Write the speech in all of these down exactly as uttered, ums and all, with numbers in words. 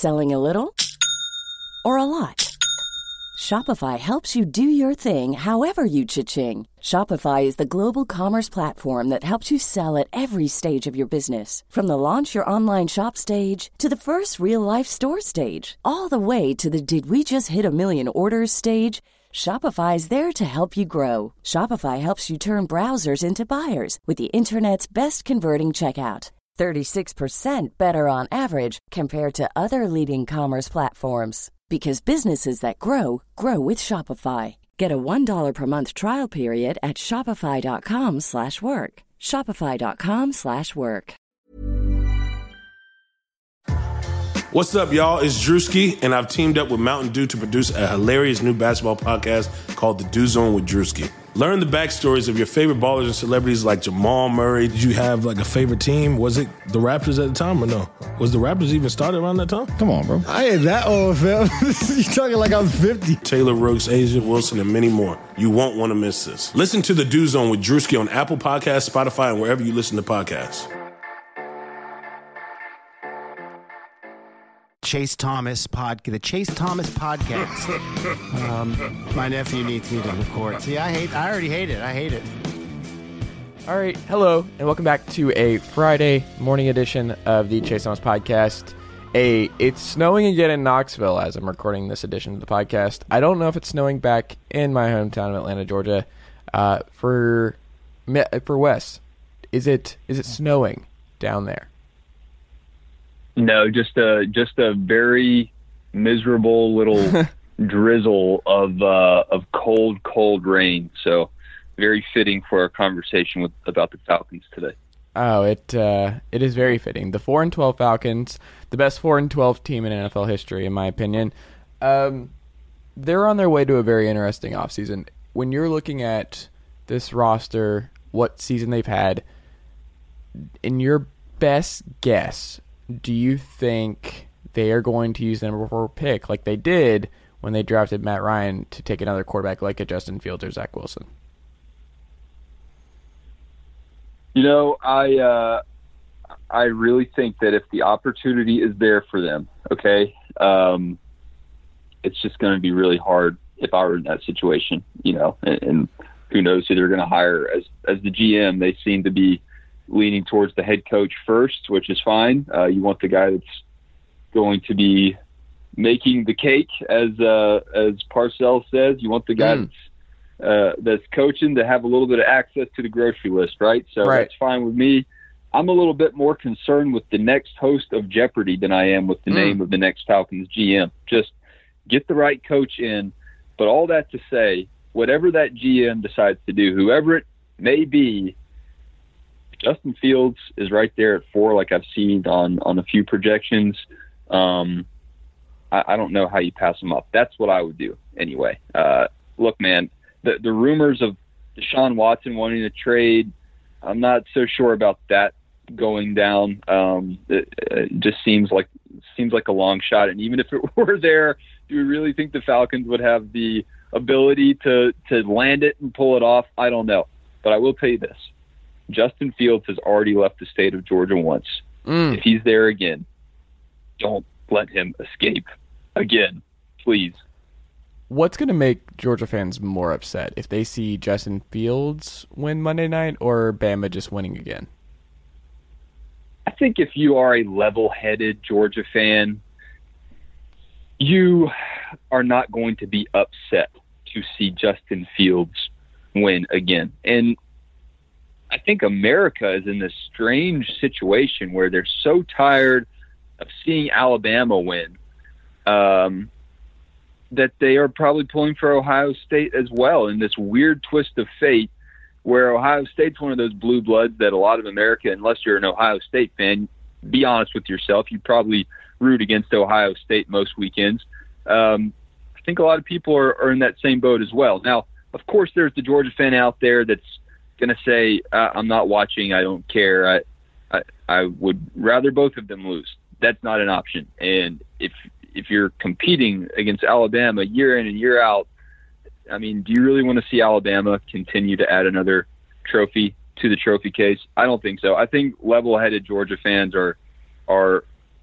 Selling a little or a lot? Shopify helps you do your thing however you cha-ching. Shopify is the global commerce platform that helps you sell at every stage of your business. From the launch your online shop stage to the first real-life store stage, all the way to the did we just hit a million orders stage. Shopify is there to help you grow. Shopify helps you turn browsers into buyers with the internet's best converting checkout. thirty-six percent better on average compared to other leading commerce platforms. Because businesses that grow, grow with Shopify. Get a one dollar per month trial period at shopify.com slash work. Shopify.com slash work. What's up, y'all? It's Drewski, and I've teamed up with Mountain Dew to produce a hilarious new basketball podcast called The Dew Zone with Drewski. Learn the backstories of your favorite ballers and celebrities like Jamal Murray. Did you have like a favorite team? Was it the Raptors at the time or no? Was the Raptors even started around that time? Come on, bro. I ain't that old, fam. You talking like I was fifty. Taylor Rooks, Asia Wilson, and many more. You won't want to miss this. Listen to The Dew Zone with Drewski on Apple Podcasts, Spotify, and wherever you listen to podcasts. Chase Thomas pod, the Chase Thomas podcast. um, my nephew needs me to record. See, I hate. I already hate it. I hate it. All right, hello, and welcome back to a Friday morning edition of the Chase Thomas podcast. A, it's snowing again in Knoxville as I'm recording this edition of the podcast. I don't know if it's snowing back in my hometown of Atlanta, Georgia. Uh, for for Wes, is it is it snowing down there? No, just a just a very miserable little drizzle of uh, of cold, cold rain. So very fitting for our conversation with about the Falcons today. Oh, it uh, it is very fitting. The four and twelve Falcons, the best four and twelve team in N F L history, in my opinion. Um, they're on their way to a very interesting offseason. When you're looking at this roster, what season they've had, in your best guess, do you think they are going to use the number four pick like they did when they drafted Matt Ryan to take another quarterback like a Justin Fields or Zach Wilson? You know, I uh, I really think that if the opportunity is there for them, okay, um, it's just going to be really hard if I were in that situation, you know, and, and who knows who they're going to hire as as the G M. They seem to be leaning towards the head coach first, which is fine. Uh, you want the guy that's going to be making the cake, as uh, as Parcells says. You want the guy mm. that's, uh, that's coaching to have a little bit of access to the grocery list, right? So right. That's fine with me. I'm a little bit more concerned with the next host of Jeopardy than I am with the mm. name of the next Falcons G M. Just get the right coach in. But all that to say, whatever that G M decides to do, whoever it may be, Justin Fields is right there at four, like I've seen on, on a few projections. Um, I, I don't know how you pass him up. That's what I would do anyway. Uh, look, man, the, the rumors of Deshaun Watson wanting to trade, I'm not so sure about that going down. Um, it, it just seems like seems like a long shot. And even if it were there, do we really think the Falcons would have the ability to, to land it and pull it off? I don't know. But I will tell you this. Justin Fields has already left the state of Georgia once. Mm. If he's there again, don't let him escape again, please. What's going to make Georgia fans more upset, if they see Justin Fields win Monday night or Bama just winning again? I think if you are a level-headed Georgia fan, you are not going to be upset to see Justin Fields win again. And I think America is in this strange situation where they're so tired of seeing Alabama win um, that they are probably pulling for Ohio State as well in this weird twist of fate where Ohio State's one of those blue bloods that a lot of America, unless you're an Ohio State fan, be honest with yourself, you probably root against Ohio State most weekends. Um, I think a lot of people are, are in that same boat as well. Now, of course, there's the Georgia fan out there that's going to say, uh, I'm not watching, I don't care, I, I I would rather both of them lose. That's not an option. And if if you're competing against Alabama year in and year out, I mean, do you really want to see Alabama continue to add another trophy to the trophy case? I don't think so. I think level-headed Georgia fans are are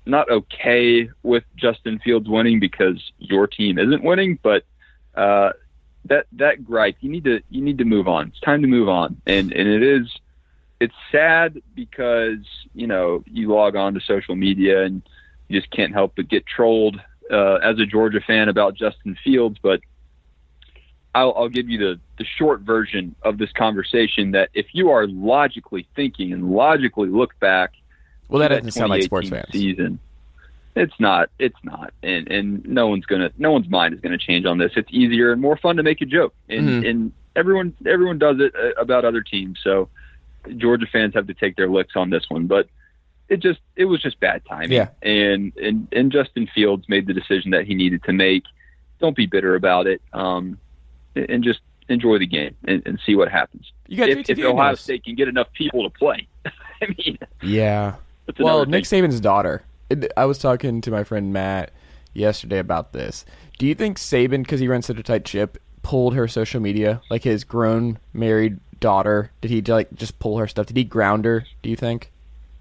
not okay with Justin Fields winning because your team isn't winning, but uh, that that gripe, you need to you need to move on. It's time to move on, and and it is it's sad because you know you log on to social media and you just can't help but get trolled uh, as a Georgia fan about Justin Fields, but I'll, I'll give you the, the short version of this conversation that if you are logically thinking and logically look back, well, that doesn't sound like sports fans. Season, it's not. It's not, and and no one's gonna, no one's mind is gonna change on this. It's easier and more fun to make a joke, and mm-hmm. and everyone everyone does it about other teams. So Georgia fans have to take their licks on this one, but it just it was just bad timing. Yeah. And and and Justin Fields made the decision that he needed to make. Don't be bitter about it. Um, and just enjoy the game and, and see what happens. You got if, if Ohio State can get enough people to play. I mean, yeah. Well, Nick Saban's daughter. It, I was talking to my friend Matt yesterday about this. Do you think Saban, because he runs such a tight ship, pulled her social media, like his grown married daughter? Did he like just pull her stuff? Did he ground her? Do you think?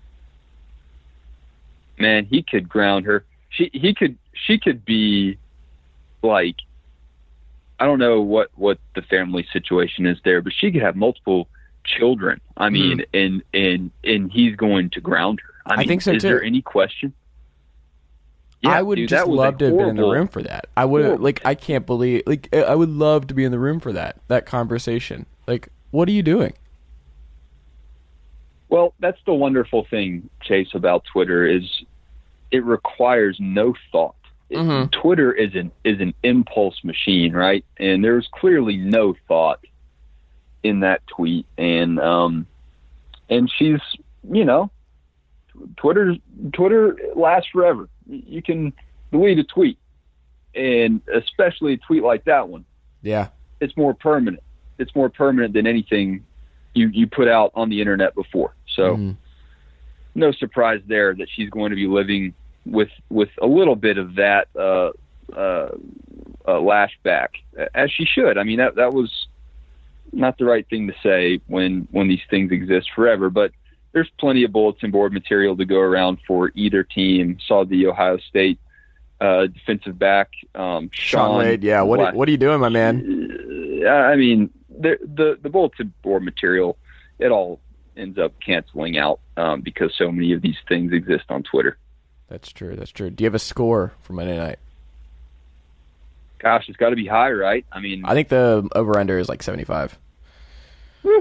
Man, he could ground her. She he could she could be like. I don't know what, what the family situation is there, but she could have multiple children. I mean, mm. and and and he's going to ground her. I, I mean, think so is too. Is there any question? Yeah, I would dude, just love to have been in the room for that. I would horrible. like. I can't believe. Like, I would love to be in the room for that. That conversation. Like, what are you doing? Well, that's the wonderful thing, Chase, about Twitter is it requires no thought. Mm-hmm. Twitter is an is an impulse machine, right? And there's clearly no thought in that tweet, and um, and she's, you know, Twitter Twitter lasts forever. You can delete a tweet, and especially a tweet like that one. Yeah, it's more permanent. It's more permanent than anything you you put out on the internet before. So, mm-hmm. no surprise there that she's going to be living with with a little bit of that uh, uh, uh, lashback, as she should. I mean, that that was not the right thing to say when when these things exist forever. But there's plenty of bulletin board material to go around for either team. Saw the Ohio State uh, defensive back, um, Sean, Shaun Wade. Yeah, what what are you doing, my man? Uh, I mean, the, the the bulletin board material, it all ends up canceling out um, because so many of these things exist on Twitter. That's true. That's true. Do you have a score for Monday night? Gosh, it's got to be high, right? I mean, I think the over-under is like seventy-five. Woof.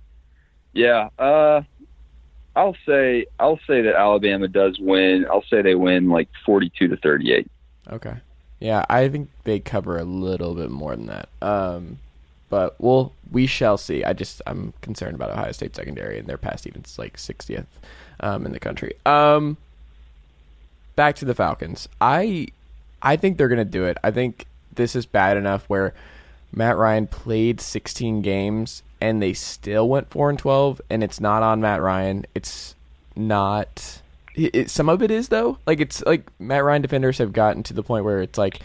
Yeah, uh, I'll say I'll say that Alabama does win. I'll say they win like forty-two to thirty-eight. Okay. Yeah, I think they cover a little bit more than that. Um, but well, we shall see. I just I'm concerned about Ohio State secondary, and they're past even like sixtieth um, in the country. Um. Back to the Falcons. I I think they're going to do it. I think this is bad enough where Matt Ryan played sixteen games and they still went four and twelve, and it's not on Matt Ryan. It's not it, it, some of it is though. Like it's like Matt Ryan defenders have gotten to the point where it's like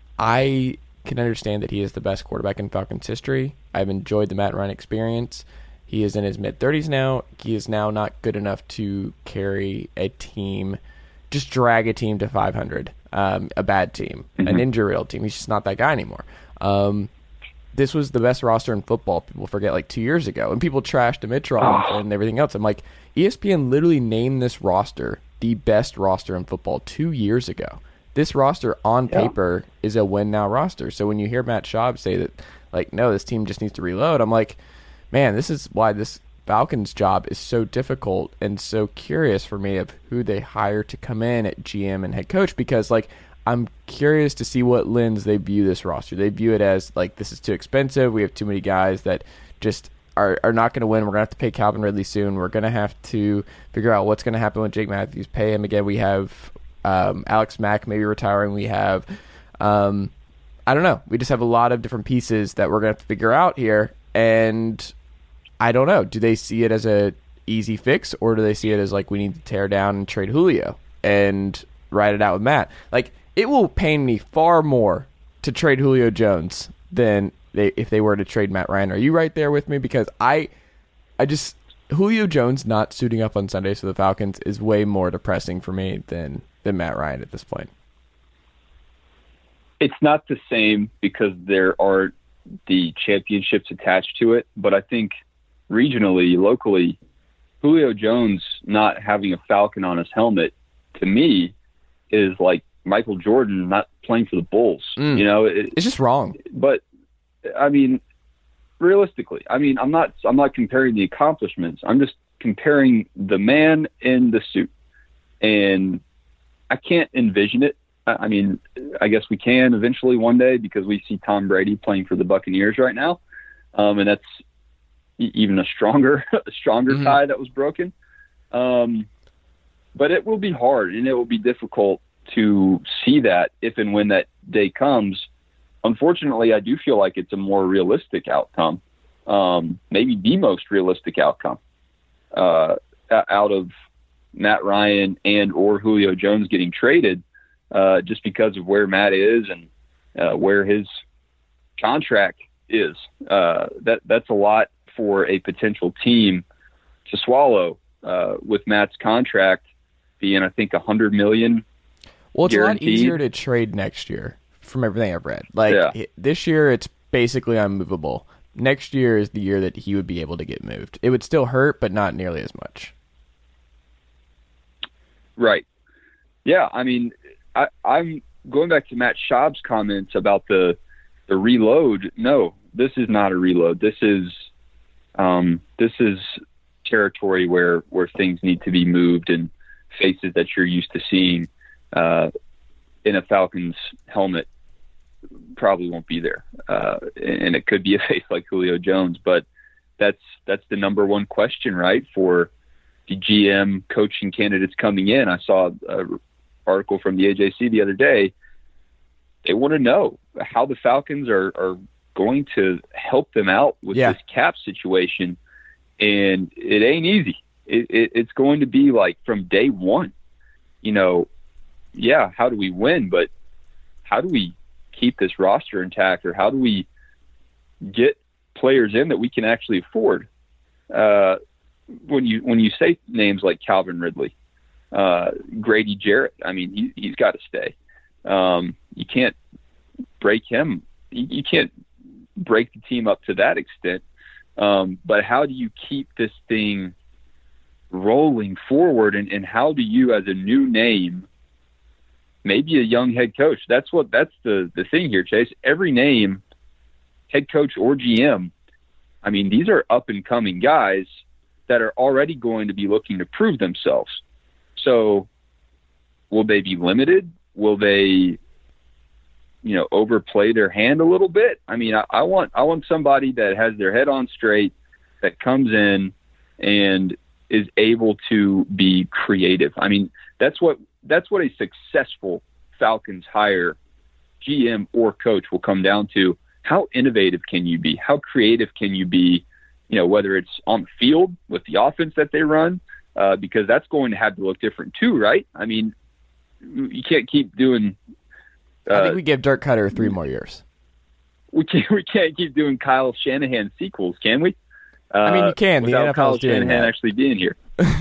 I can understand that he is the best quarterback in Falcons history. I've enjoyed the Matt Ryan experience. He is in his mid thirties now. He is now not good enough to carry a team, just drag a team to five hundred, um, a bad team, mm-hmm. an injury-riddled team. He's just not that guy anymore. Um, this was the best roster in football. People forget like two years ago, and people trashed Dimitrov oh. and everything else. I'm like, E S P N literally named this roster the best roster in football two years ago. This roster on yeah. paper is a win-now roster. So when you hear Matt Schaub say that, like, no, this team just needs to reload, I'm like, man, this is why this Falcons job is so difficult and so curious for me of who they hire to come in at G M and head coach, because like I'm curious to see what lens they view this roster. They view it as like, this is too expensive. We have too many guys that just are, are not going to win. We're going to have to pay Calvin Ridley soon. We're going to have to figure out what's going to happen with Jake Matthews, pay him again. We have um, Alex Mack maybe retiring. We have, um, I don't know. We just have a lot of different pieces that we're going to have to figure out here. And I don't know. Do they see it as a easy fix, or do they see it as like we need to tear down and trade Julio and ride it out with Matt? Like, it will pain me far more to trade Julio Jones than they if they were to trade Matt Ryan. Are you right there with me? Because I, I just Julio Jones not suiting up on Sundays for the Falcons is way more depressing for me than than Matt Ryan at this point. It's not the same because there are the championships attached to it, but I think regionally, locally, Julio Jones not having a Falcon on his helmet, to me, is like Michael Jordan not playing for the Bulls. Mm. You know, it, It's just wrong. But I mean, realistically, I mean, I'm not I'm not comparing the accomplishments. I'm just comparing the man in the suit, and I can't envision it. I mean, I guess we can eventually one day because we see Tom Brady playing for the Buccaneers right now, um, and that's even a stronger, a stronger mm-hmm. tie that was broken. Um, but it will be hard and it will be difficult to see that if and when that day comes. Unfortunately, I do feel like it's a more realistic outcome, um, maybe the most realistic outcome uh, out of Matt Ryan and or Julio Jones getting traded. Uh, just because of where Matt is and uh, where his contract is. Uh, that that's a lot for a potential team to swallow uh, with Matt's contract being, I think, a hundred million. Well, it's guaranteed. A lot easier to trade next year from everything I've read. Like yeah. this year, it's basically unmovable. Next year is the year that he would be able to get moved. It would still hurt, but not nearly as much. Right. Yeah. I mean, I, I'm going back to Matt Schaub's comments about the the reload. No, this is not a reload. This is um, this is territory where where things need to be moved and faces that you're used to seeing uh, in a Falcons helmet probably won't be there, uh, and it could be a face like Julio Jones. But that's that's the number one question, right, for the G M coaching candidates coming in. I saw a article from the A J C the other day. They want to know how the Falcons are, are going to help them out with yeah. this cap situation. And it ain't easy. It, it, it's going to be like from day one, you know, yeah, how do we win? But how do we keep this roster intact, or how do we get players in that we can actually afford? Uh, when you, when you say names like Calvin Ridley, Uh, Grady Jarrett, I mean, he, he's got to stay. Um, you can't break him. You, you can't break the team up to that extent. Um, but how do you keep this thing rolling forward? And, and how do you, as a new name, maybe a young head coach, that's what, that's the, the thing here, Chase. Every name, head coach or G M, I mean, these are up and coming guys that are already going to be looking to prove themselves. So will they be limited? Will they, you know, overplay their hand a little bit? I mean, I, I want I want somebody that has their head on straight, that comes in and is able to be creative. I mean, that's what that's what a successful Falcons hire, G M or coach, will come down to. How innovative can you be? How creative can you be? You know, whether it's on the field with the offense that they run, Uh, because that's going to have to look different too, right? I mean, you can't keep doing. Uh, I think we give Dirk Cutter three more years. We can't. We can't keep doing Kyle Shanahan sequels, can we? Uh, I mean, you can. The without N F L Kyle is doing Shanahan that. actually being here.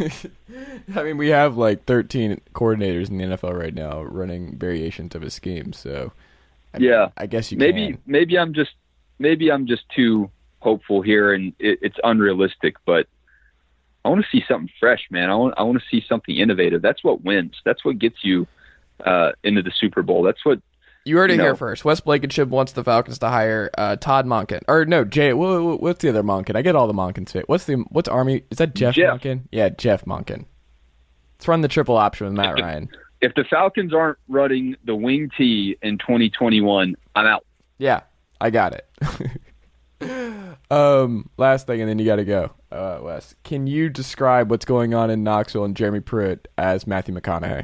I mean, we have like thirteen coordinators in the N F L right now running variations of his scheme. So, I mean, yeah, I guess you maybe can. maybe I'm just maybe I'm just too hopeful here, and it, it's unrealistic, but. I want to see something fresh, man. I want I want to see something innovative. That's what wins. That's what gets you uh, into the Super Bowl. That's what you heard it you know. here first. Wes Blankenship wants the Falcons to hire uh, Todd Monken, or no, Jay. What's the other Monken? I get all the Monkens fit. What's the what's Army? Is that Jeff, Jeff. Monken? Yeah, Jeff Monken. Let's run the triple option with Matt if the, Ryan. If the Falcons aren't running the wing T in twenty twenty-one, I'm out. Yeah, I got it. um, last thing, and then you got to go. Uh, Wes, can you describe what's going on in Knoxville and Jeremy Pruitt as Matthew McConaughey?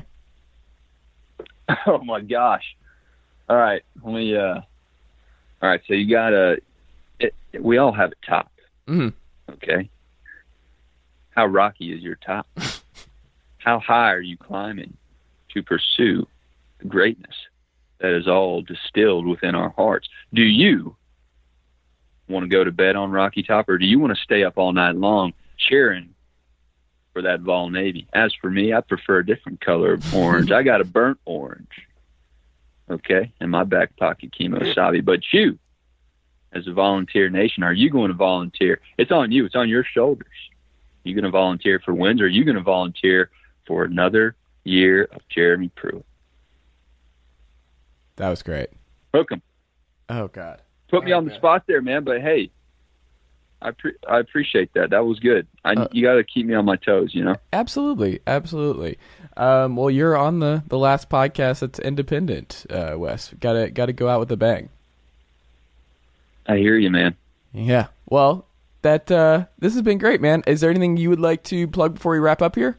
Oh my gosh! All right, let me. Uh, all right, so you got to. We all have a top. Mm-hmm. Okay. How rocky is your top? How high are you climbing to pursue the greatness that is all distilled within our hearts? Do you want to go to bed on Rocky Top, or do you want to stay up all night long cheering for that Vol Navy. As for me, I prefer a different color of orange. I got a burnt orange, okay, in my back pocket, Kemosabe. But you, as a Volunteer Nation, are you going to volunteer? It's on you. It's on your shoulders. Are you going to volunteer for wins, or are you going to volunteer for another year of Jeremy Pruitt? That was great. Hook 'em. Oh, God. Put me oh, on the God. spot there, man, but hey, I pre- I appreciate that. That was good. I, Uh, you got to keep me on my toes, you know? Absolutely, absolutely. Um, well, you're on the, the last podcast that's independent, uh, Wes. Gotta gotta go out with a bang. I hear you, man. Yeah. Well, that uh, this has been great, man. Is there anything you would like to plug before we wrap up here?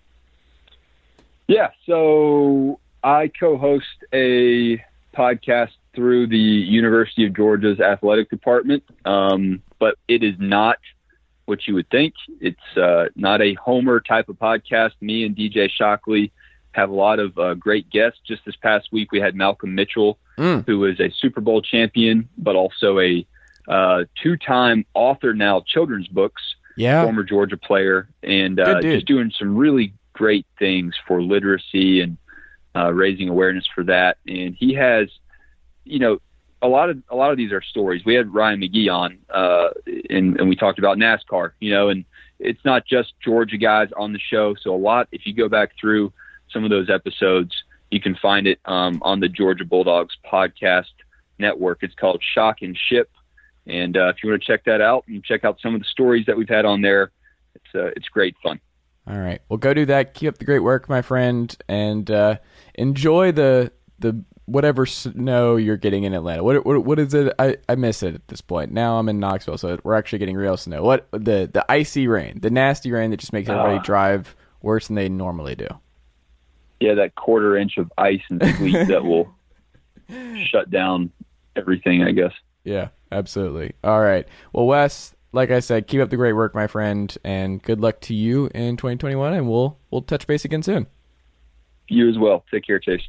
Yeah, so I co-host a podcast through the University of Georgia's athletic department, um, but it is not what you would think. It's uh, not a Homer type of podcast. Me and D J Shockley have a lot of uh, great guests. Just this past week, we had Malcolm Mitchell, Mm. who is a Super Bowl champion, but also a uh, two-time author now of children's books, Yeah. former Georgia player, and Good uh, dude. just doing some really great things for literacy and uh, raising awareness for that. And he has, you know, a lot of a lot of these are stories. We had Ryan McGee on, uh, and, and we talked about NASCAR, you know, and it's not just Georgia guys on the show. So a lot, if you go back through some of those episodes, you can find it um, on the Georgia Bulldogs podcast network. It's called Shock and Ship. And uh, if you want to check that out and check out some of the stories that we've had on there, it's uh, it's great fun. All right. Well, go do that. Keep up the great work, my friend, and uh, enjoy the the whatever snow you're getting in Atlanta. What what what is it? I, I miss it at this point. Now I'm in Knoxville, so we're actually getting real snow. What the the icy rain, the nasty rain that just makes everybody Ah. drive worse than they normally do. Yeah, that quarter inch of ice and sleet that will shut down everything, I guess. Yeah, absolutely. All right. Well, Wes, like I said, keep up the great work, my friend, and good luck to you in twenty twenty-one. And we'll we'll touch base again soon. You as well. Take care, Chase.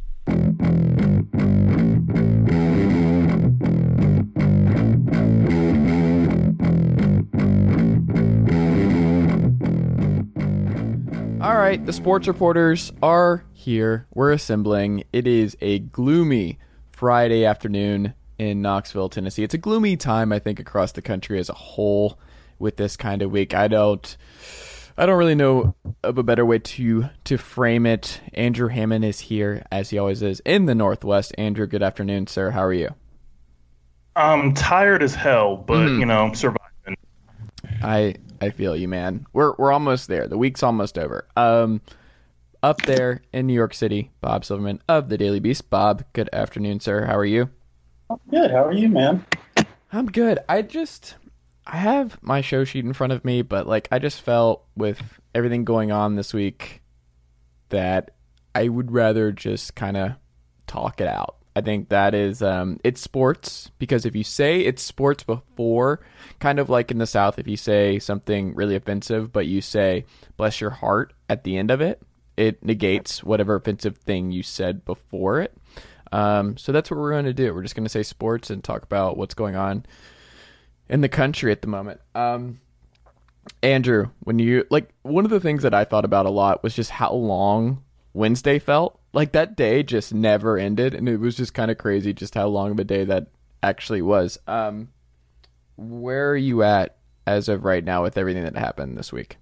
All right, the sports reporters are here. We're assembling. It is a gloomy Friday afternoon in Knoxville, Tennessee. It's a gloomy time, I think, across the country as a whole with this kind of week. I don't I don't really know of a better way to to frame it. Andrew Hammond is here, as he always is, in the Northwest. Andrew, good afternoon, sir. How are you? I'm tired as hell, but, Mhm. you know, surviving. I I feel you, man. We're we're almost there. The week's almost over. Um, up there in New York City, Bob Silverman of the Daily Beast. Bob, good afternoon, sir. How are you? Good. How are you, man? I'm good. I just I have my show sheet in front of me, but like I just felt with everything going on this week that I would rather just kind of talk it out. I think that is um it's sports, because if you say it's sports before, kind of like in the South, if you say something really offensive but you say bless your heart at the end of it, it negates whatever offensive thing you said before it. Um, so that's what we're going to do. We're just going to say sports and talk about what's going on in the country at the moment. Um, Andrew, when you like, one of the things that I thought about a lot was just how long Wednesday felt. Like that day just never ended, and it was just kind of crazy just how long of a day that actually was. Um, where are you at as of right now with everything that happened this week?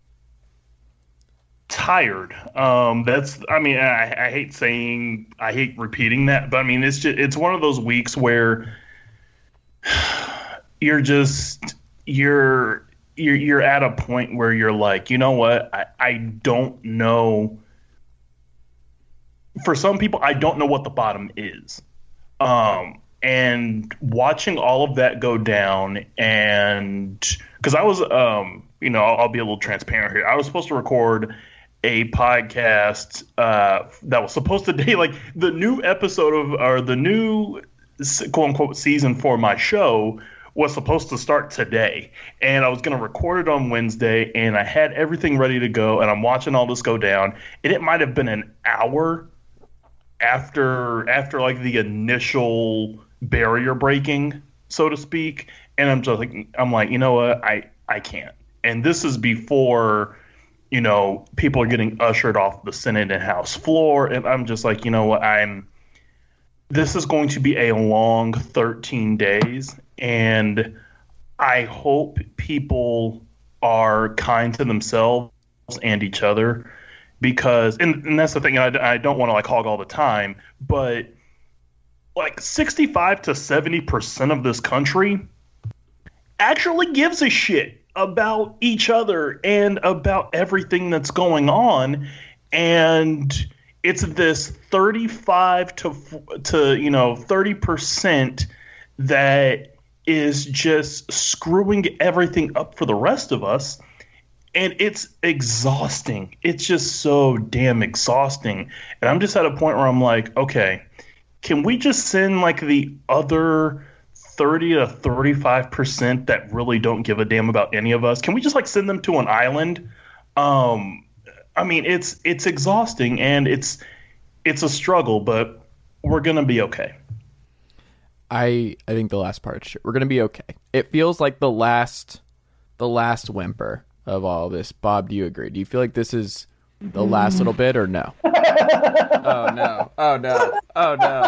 Tired. Um, that's. I mean, I, I hate saying, I hate repeating that, but I mean, it's just, it's one of those weeks where you're just, you're, you're, you're at a point where you're like, you know what? I, I don't know. For some people, I don't know what the bottom is. Um, and watching all of that go down, and because I was, um, you know, I'll, I'll be a little transparent here. I was supposed to record a podcast uh, that was supposed to be like the new episode of, or the new quote unquote season for my show was supposed to start today. And I was going to record it on Wednesday, and I had everything ready to go, and I'm watching all this go down, and it might have been an hour after, after like the initial barrier breaking, so to speak. And I'm just like, I'm like, you know what? I, I can't. And this is before, you know, people are getting ushered off the Senate and House floor. And I'm just like, you know what, I'm, this is going to be a long thirteen days. And I hope people are kind to themselves and each other, because, and, and that's the thing, I, I don't want to like hog all the time, but like sixty-five to seventy percent of this country actually gives a shit about each other and about everything that's going on. And it's this thirty-five to, to, you know, thirty percent that is just screwing everything up for the rest of us. And it's exhausting. It's just so damn exhausting. And I'm just at a point where I'm like, okay, can we just send like the other thirty to thirty-five percent that really don't give a damn about any of us? Can we just like send them to an island? Um, I mean, it's it's exhausting and it's it's a struggle, but we're going to be okay. I I think the last part, sure. We're going to be okay. It feels like the last the last whimper of all this. Bob, do you agree? Do you feel like this is the last little bit or no? Oh, no. Oh, no. Oh, no.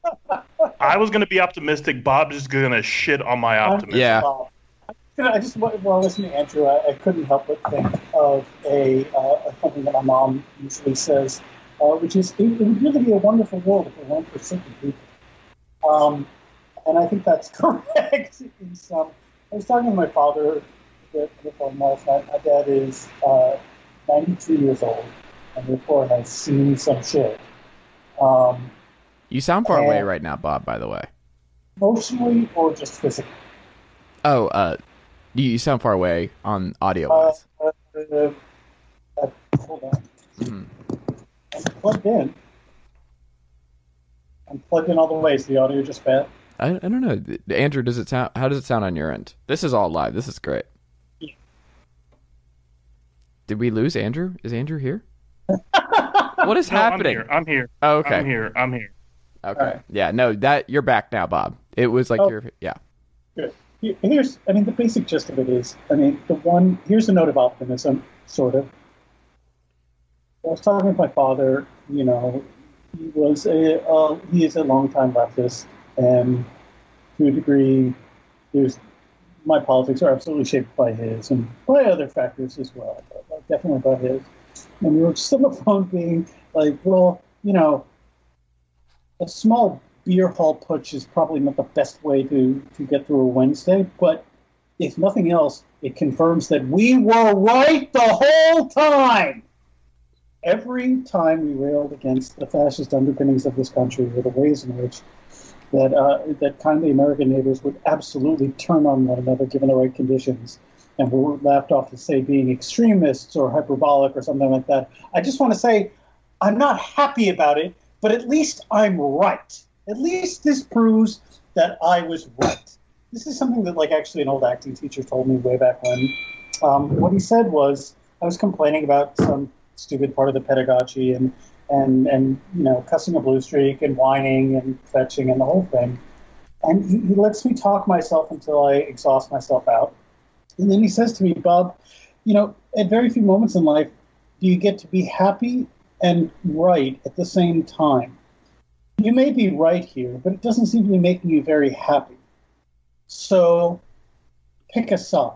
I was going to be optimistic. Bob's just going to shit on my optimism. Yeah. I just, while listening to Andrew, I, I couldn't help but think of a uh, something that my mom usually says, uh, which is, it, it would really be a wonderful world if it weren't for sick people. Um, and I think that's correct. In some, I was talking to my father before last night. My dad is uh, ninety-two years old, and therefore has seen some shit. Um, you sound far away right now, Bob, by the way. Emotionally or just physically? Oh, uh, you, you sound far away on audio-wise. Uh, uh, uh, hold on. Mm-hmm. I'm plugged in. I'm plugged in all the way. Is the audio just bad? I, I don't know. Andrew, does it sound? How does it sound on your end? This is all live. This is great. Yeah. Did we lose Andrew? Is Andrew here? What is no, happening? I'm here. I'm here. Oh, okay. I'm here. I'm here. Okay. Right. Yeah. No. That you're back now, Bob. It was like oh, you're. Yeah. Good. Here's. I mean, the basic gist of it is. I mean, the one. Here's a note of optimism, sort of. I was talking with my father. You know, he was a. Uh, he is a longtime leftist. And to a degree, there's my politics are absolutely shaped by his and by other factors as well, but definitely by his. And we were just on the phone being like, well, you know, a small beer hall putsch is probably not the best way to, to get through a Wednesday, but if nothing else, it confirms that we were right the whole time. Every time we railed against the fascist underpinnings of this country or the ways in which that uh, that kindly American neighbors would absolutely turn on one another given the right conditions, and were laughed off to say being extremists or hyperbolic or something like that. I just want to say I'm not happy about it, but at least I'm right. At least this proves that I was right. This is something that, like, actually an old acting teacher told me way back when. Um, what he said was, I was complaining about some stupid part of the pedagogy and and, and you know, cussing a blue streak and whining and fetching and the whole thing. And he, he lets me talk myself until I exhaust myself out. And then he says to me, Bob, you know, at very few moments in life do you get to be happy and right at the same time. You may be right here, but it doesn't seem to be making you very happy. So pick a side.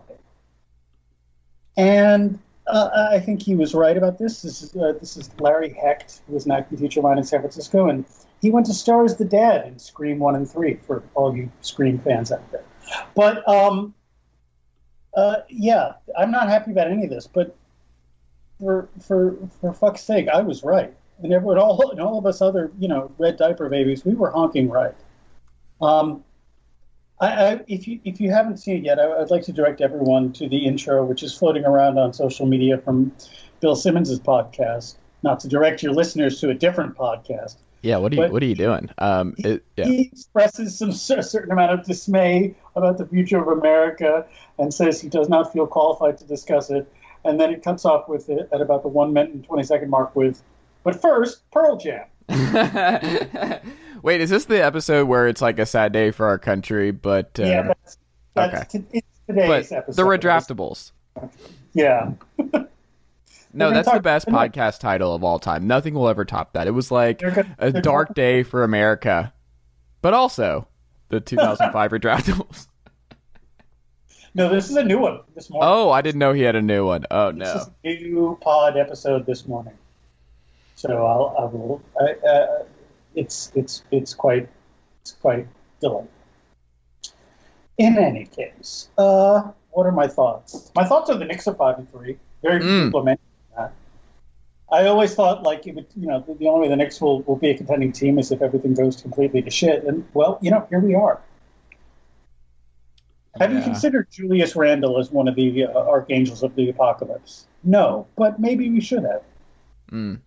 And uh, I think he was right about this. This is uh, this is Larry Hecht, who was an acting teacher of mine in San Francisco, and he went to star as the dad in Scream one and three for all you Scream fans out there. But um, uh, yeah, I'm not happy about any of this. But for for for fuck's sake, I was right, and everyone, all and all of us other, you know, red diaper babies, we were honking right. Um, I, I, if you if you haven't seen it yet, I, I'd like to direct everyone to the intro, which is floating around on social media from Bill Simmons' podcast. Not to direct your listeners to a different podcast. Yeah, what are you what are you doing? Um, he, it, yeah. he expresses some a certain amount of dismay about the future of America and says he does not feel qualified to discuss it. And then it cuts off with it at about the one minute and twenty second mark with, but first, Pearl Jam. Wait, is this the episode where it's like a sad day for our country? But uh, yeah, that's, that's okay. t- it's today's but episode. The Redraftables. Yeah. No, that's talk- the best podcast title of all time. Nothing will ever top that. It was like gonna, a dark day for America, but also the two thousand five redraftables. No, this is a new one this morning. Oh, I didn't know he had a new one. Oh, no. This is a new pod episode this morning. So I'll, I will. I, uh, it's it's it's quite it's quite delightful. In any case, uh, what are my thoughts? My thoughts are the Knicks are five and three. Very few Mm. people mention that. I always thought like it would, you know, the, the only way the Knicks will, will be a contending team is if everything goes completely to shit. And well, you know, here we are. Have you Yeah. considered Julius Randle as one of the uh, archangels of the apocalypse? No, but maybe we should have. Mm.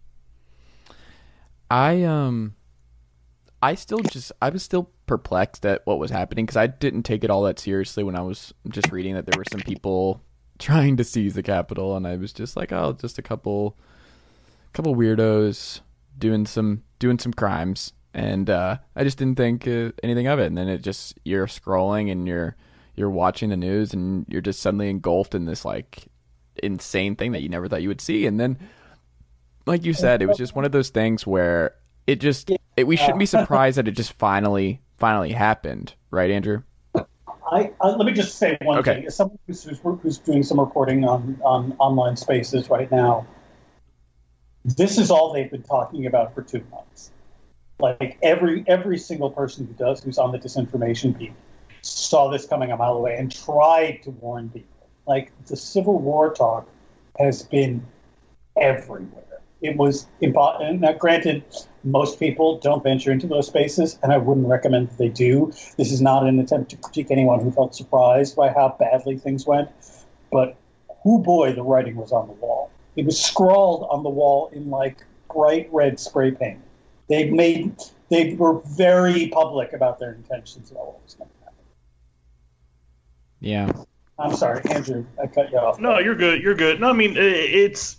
I um, I still just I was still perplexed at what was happening because I didn't take it all that seriously when I was just reading that there were some people trying to seize the Capitol, and I was just like, oh, just a couple, couple weirdos doing some doing some crimes, and uh, I just didn't think uh, anything of it. And then it just you're scrolling and you're you're watching the news, and you're just suddenly engulfed in this like insane thing that you never thought you would see, and then. Like you said, it was just one of those things where it just it, we shouldn't be surprised that it just finally finally happened, right, Andrew? I, I let me just say one Okay. thing. As someone who's, who's, who's doing some reporting on, on online spaces right now, this is all they've been talking about for two months. Like every every single person who does, who's on the disinformation beat, saw this coming a mile away and tried to warn people. Like the Civil War talk has been everywhere. It was important. Now, granted, most people don't venture into those spaces, and I wouldn't recommend that they do. This is not an attempt to critique anyone who felt surprised by how badly things went. But, oh boy, the writing was on the wall. It was scrawled on the wall in, like, bright red spray paint. They made, they were very public about their intentions about what was going to happen. Yeah. I'm sorry, Andrew, I cut you off. No, you're good. You're good. No, I mean, it's...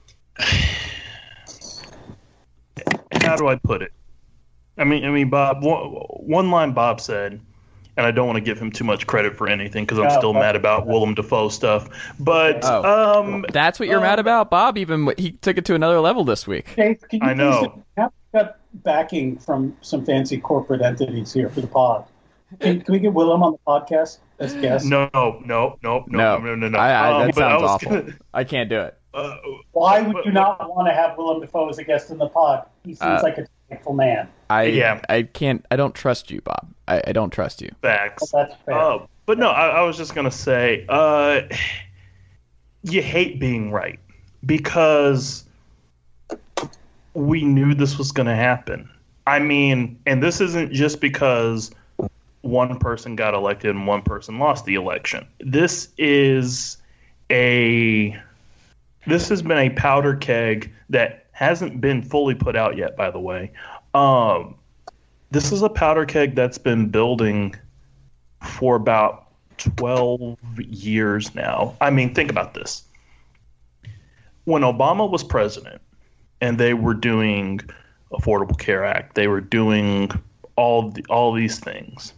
How do I put it? I mean, I mean, Bob. One, one line Bob said, and I don't want to give him too much credit for anything because I'm No, still but- mad about Willem Dafoe stuff. But Oh. um, That's what you're mad about, Bob. Even he took it to another level this week. Dave, can you I know. please- have got backing from some fancy corporate entities here for the pod. Can, can we get Willem on the podcast as guest? no, no, no, no, No, no, no, no. I, I, Um, that but I sounds was awful. gonna- I can't do it. uh, Why would but- you not want to have Willem Dafoe as a guest in the pod? He seems Uh, like a delightful man. I Yeah. I can't. I don't trust you, Bob. I, I don't trust you. Facts. That's fair. Uh, but no, I, I was just gonna say, uh, you hate being right because we knew this was gonna happen. I mean, and this isn't just because one person got elected and one person lost the election. This is a this has been a powder keg that hasn't been fully put out yet, by the way. Um, this is a powder keg that's been building for about twelve years now. I mean, think about this. When Obama was president and they were doing Affordable Care Act, they were doing all the, all these things.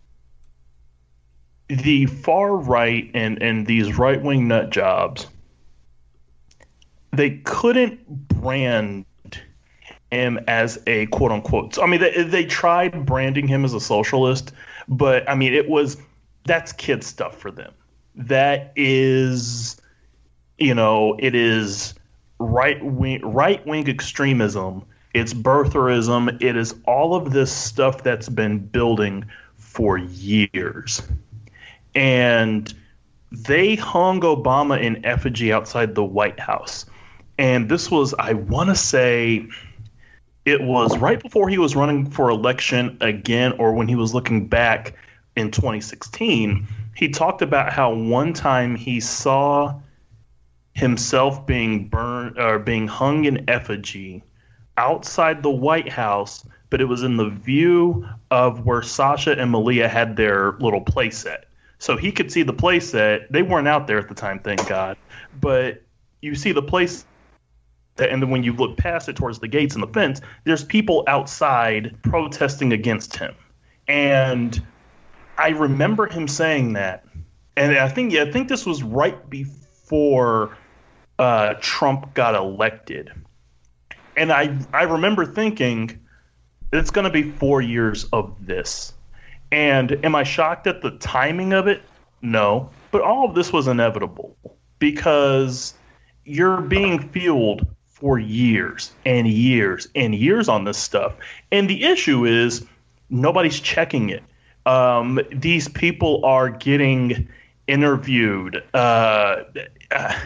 The far right and, and these right-wing nut jobs, they couldn't brand him as a quote-unquote... I mean, they, they tried branding him as a socialist, but, I mean, it was... That's kid stuff for them. That is, you know, it is right-wing, right-wing extremism. It's birtherism. It is all of this stuff that's been building for years. And they hung Obama in effigy outside the White House. And this was, I want to say, it was right before he was running for election again, or when he was looking back in twenty sixteen. He talked about how one time he saw himself being burned or being hung in effigy outside the White House, but it was in the view of where Sasha and Malia had their little play set. So he could see the play set. They weren't out there at the time, thank God. But you see the place, and then when you look past it towards the gates and the fence, there's people outside protesting against him. And I remember him saying that. And I think, yeah, I think this was right before uh, Trump got elected. And I, I remember thinking, it's going to be four years of this. And am I shocked at the timing of it? No. But all of this was inevitable because you're being fueled for years and years and years on this stuff. And the issue is nobody's checking it. Um, these people are getting interviewed. Uh, I,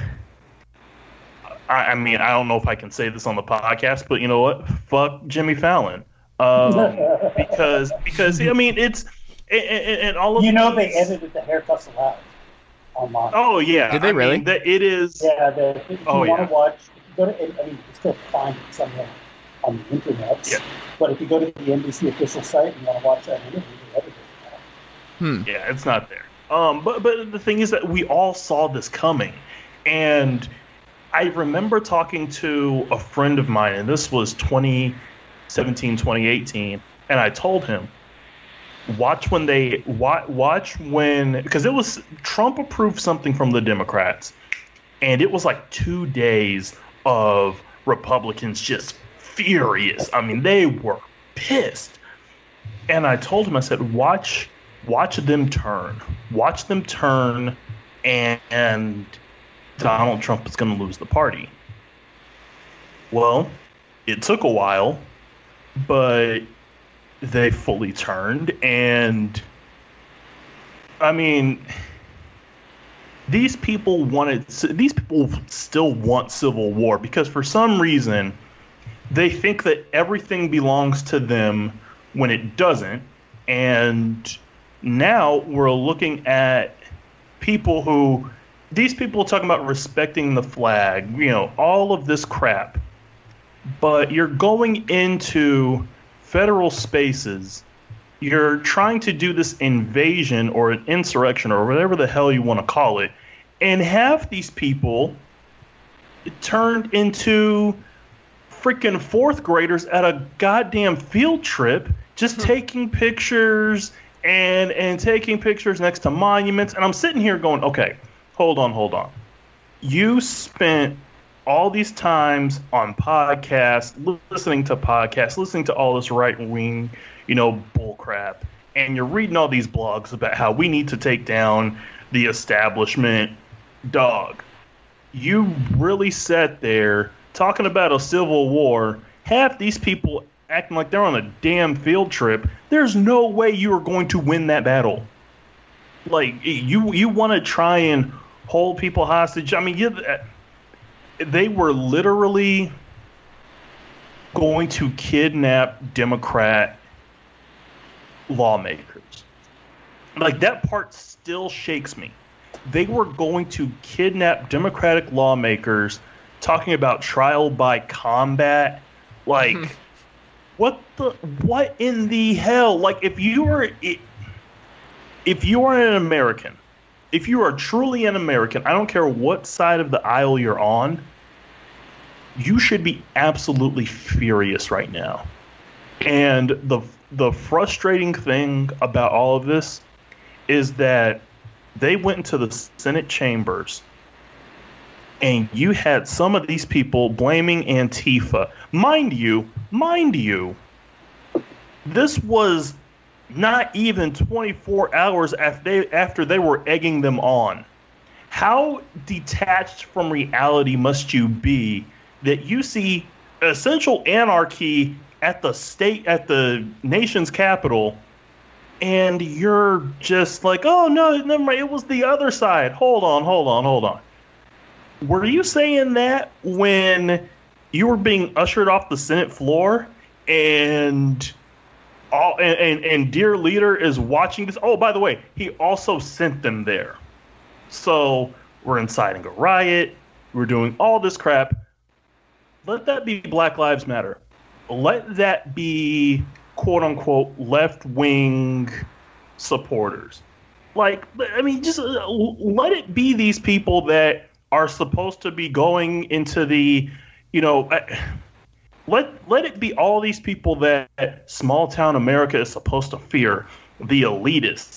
I mean, I don't know if I can say this on the podcast, but you know what? Fuck Jimmy Fallon. Um, because, because I mean, it's and, and all of you know these, they edited the haircuts allowed online. Oh yeah, did they I really? Mean, the, it is. Yeah, the, if you oh, want yeah. to watch, if you go to, I mean, you can still find it somewhere on the internet. Yeah. But if you go to the N B C official site and you want to watch that interview, they edited it. Hmm. Yeah, it's not there. Um, but but the thing is that we all saw this coming, and I remember talking to a friend of mine, and this was twenty seventeen, twenty eighteen, and I told him, watch when they watch, watch when because it was Trump approved something from the Democrats, and it was like two days of Republicans just furious. I mean, they were pissed. And I told him, I said, watch watch them turn. Watch them turn, and, and Donald Trump is going to lose the party. Well, it took a while, but they fully turned. And, I mean, these people wanted, these people still want civil war because for some reason they think that everything belongs to them when it doesn't. And now we're looking at people who, these people are talking about respecting the flag, you know, all of this crap. But you're going into federal spaces, you're trying to do this invasion or an insurrection or whatever the hell you want to call it, and have these people turned into freaking fourth graders at a goddamn field trip, just taking pictures and and taking pictures next to monuments. And I'm sitting here going, okay, hold on, hold on. You spent all these times on podcasts, listening to podcasts, listening to all this right-wing, you know, bullcrap, and you're reading all these blogs about how we need to take down the establishment. Dog, you really sat there talking about a civil war, half these people acting like they're on a damn field trip. There's no way you are going to win that battle. Like, you you want to try and hold people hostage. I mean, you, they were literally going to kidnap Democrat lawmakers. Like, that part still shakes me. They were going to kidnap Democratic lawmakers, talking about trial by combat. Like, what the, what in the hell? Like, if you were, if you are an American, if you are truly an American, I don't care what side of the aisle you're on, you should be absolutely furious right now. And the the frustrating thing about all of this is that they went into the Senate chambers and you had some of these people blaming Antifa. Mind you, mind you, this was not even twenty-four hours after they, after they were egging them on. How detached from reality must you be that you see essential anarchy at the state, at the nation's capital, and you're just like, oh, no, never mind, it was the other side. Hold on, hold on, hold on. Were you saying that when you were being ushered off the Senate floor and all and, and, and dear leader is watching this? Oh, by the way, he also sent them there. So we're inciting a riot. We're doing all this crap. Let that be Black Lives Matter. Let that be, quote unquote, left wing supporters. Like, I mean, just let it be these people that are supposed to be going into the, you know, let let it be all these people that small town America is supposed to fear. The elitists,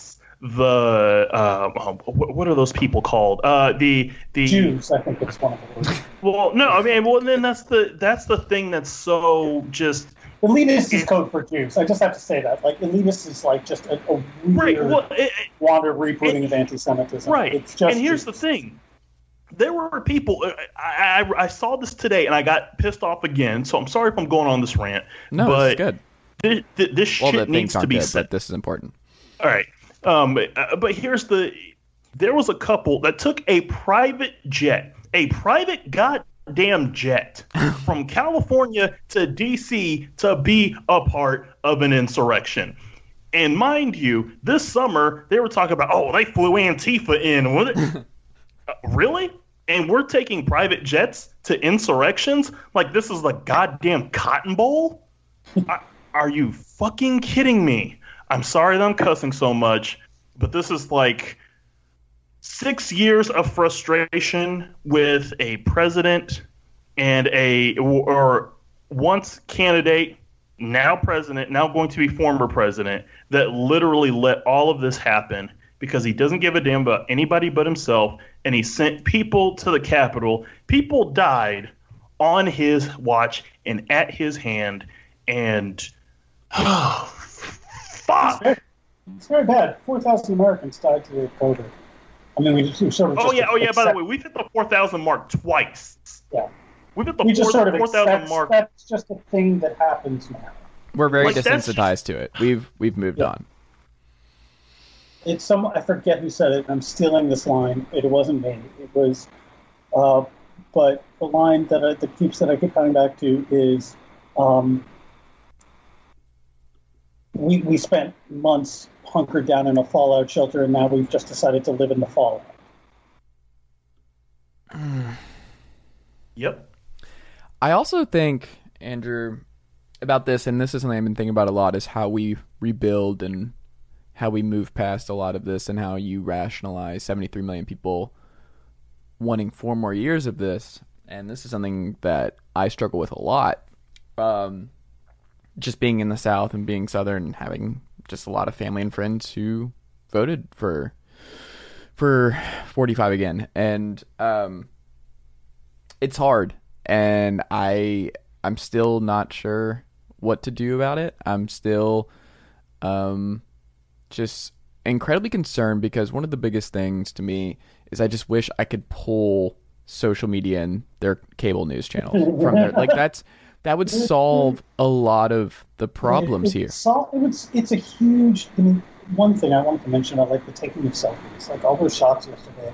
the uh, what, what are those people called? Uh, the the Jews, I think it's one of the words. Well, no, I mean, well, then that's the that's the thing that's so just. Elitist is code for Jews. I just have to say that. Like, elitist is like just a, a weird right, well, it, wander rebooting of anti-Semitism. Right. It's just and here's Jews. the thing. There were people, I, I, I saw this today, and I got pissed off again, so I'm sorry if I'm going on this rant. No, but it's good. This, this well, shit needs to be good, said. But this is important. All right. Um, but, but here's the, there was a couple that took a private jet, a private goddamn jet from California to D C to be a part of an insurrection. And mind you, this summer, they were talking about, oh, they flew Antifa in. Was it? uh, really? And we're taking private jets to insurrections? Like this is the goddamn Cotton Bowl? I, are you fucking kidding me? I'm sorry that I'm cussing so much, but this is like six years of frustration with a president and a, or once candidate, now president, now going to be former president, that literally let all of this happen because he doesn't give a damn about anybody but himself, and he sent people to the Capitol. People died on his watch and at his hand, and oh, fuck. It's very, it's very bad. four thousand Americans died to COVID. I mean, we, we sort of Oh, just yeah, oh, yeah, accept, by the way, we've hit the four thousand mark twice. Yeah. We've hit the we just sort of four thousand accept mark. that's just a thing that happens now. We're very Like, that's desensitized to it. We've we've moved Yeah. on. It's some I forget who said it. I'm stealing this line. It wasn't me. It was, uh, but the line that I, that keeps that I keep coming back to is, um, we we spent months hunkered down in a fallout shelter, and now we've just decided to live in the fallout. Yep. I also think, Andrew, about this, and this is something I've been thinking about a lot, is how we rebuild and how we move past a lot of this and how you rationalize seventy-three million people wanting four more years of this. And this is something that I struggle with a lot. Um, just being in the South and being Southern and having just a lot of family and friends who voted for for forty-five again. And um, it's hard. And I, I'm still not sure what to do about it. I'm still um, just incredibly concerned because one of the biggest things to me is I just wish I could pull social media and their cable news channels from there. Like that's that would solve a lot of the problems it, it, here. Sol- it was, it's a huge. I mean, one thing I wanted to mention about like the taking of selfies, like all those shots yesterday.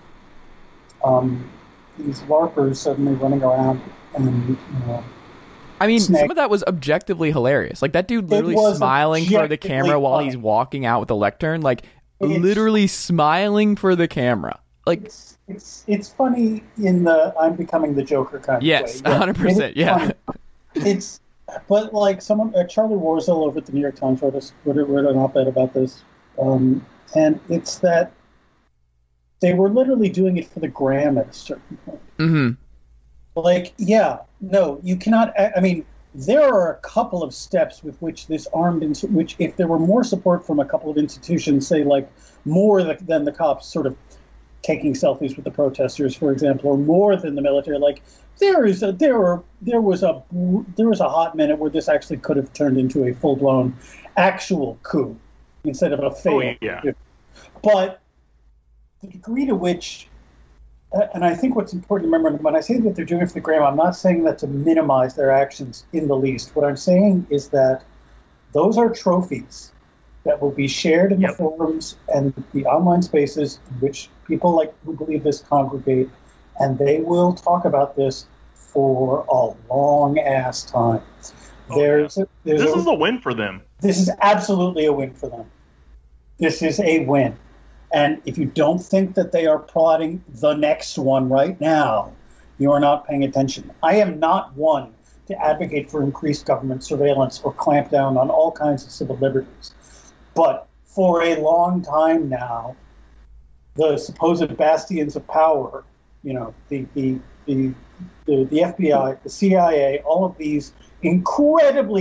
Um, these LARPers suddenly running around and you know. I mean, snake. some of that was objectively hilarious. Like that dude literally was smiling for the camera objectively while funny. he's walking out with the lectern, like It's- literally smiling for the camera. Like It's, it's it's funny in the I'm becoming the Joker kind yes, of way. one hundred percent. It's Yeah. funny. It's but like someone uh, Charlie Warzel over at the New York Times wrote, us, wrote, wrote an op-ed about this, um, and it's that they were literally doing it for the gram at a certain point. Mhm. Like, yeah, no, you cannot. I I mean, there are a couple of steps with which this armed, ins- which if there were more support from a couple of institutions, say like more th- than the cops sort of taking selfies with the protesters, for example, or more than the military, like there is a there were there was a there was a hot minute where this actually could have turned into a full blown actual coup instead of a failed. Oh, yeah. coup. But the degree to which. Uh, and I think what's important to remember, when I say that they're doing it for the gram, I'm not saying that to minimize their actions in the least. What I'm saying is that those are trophies that will be shared in Yep. the forums and the online spaces in which people like who believe this congregate, and they will talk about this for a long ass time. Oh, there's a, there's This a, is a win for them. this is absolutely a win for them. This is a win. And if you don't think that they are plotting the next one right now, you are not paying attention. I am not one to advocate for increased government surveillance or clamp down on all kinds of civil liberties. But for a long time now, the supposed bastions of power, you know, the the the, the, the F B I, the C I A, all of these incredibly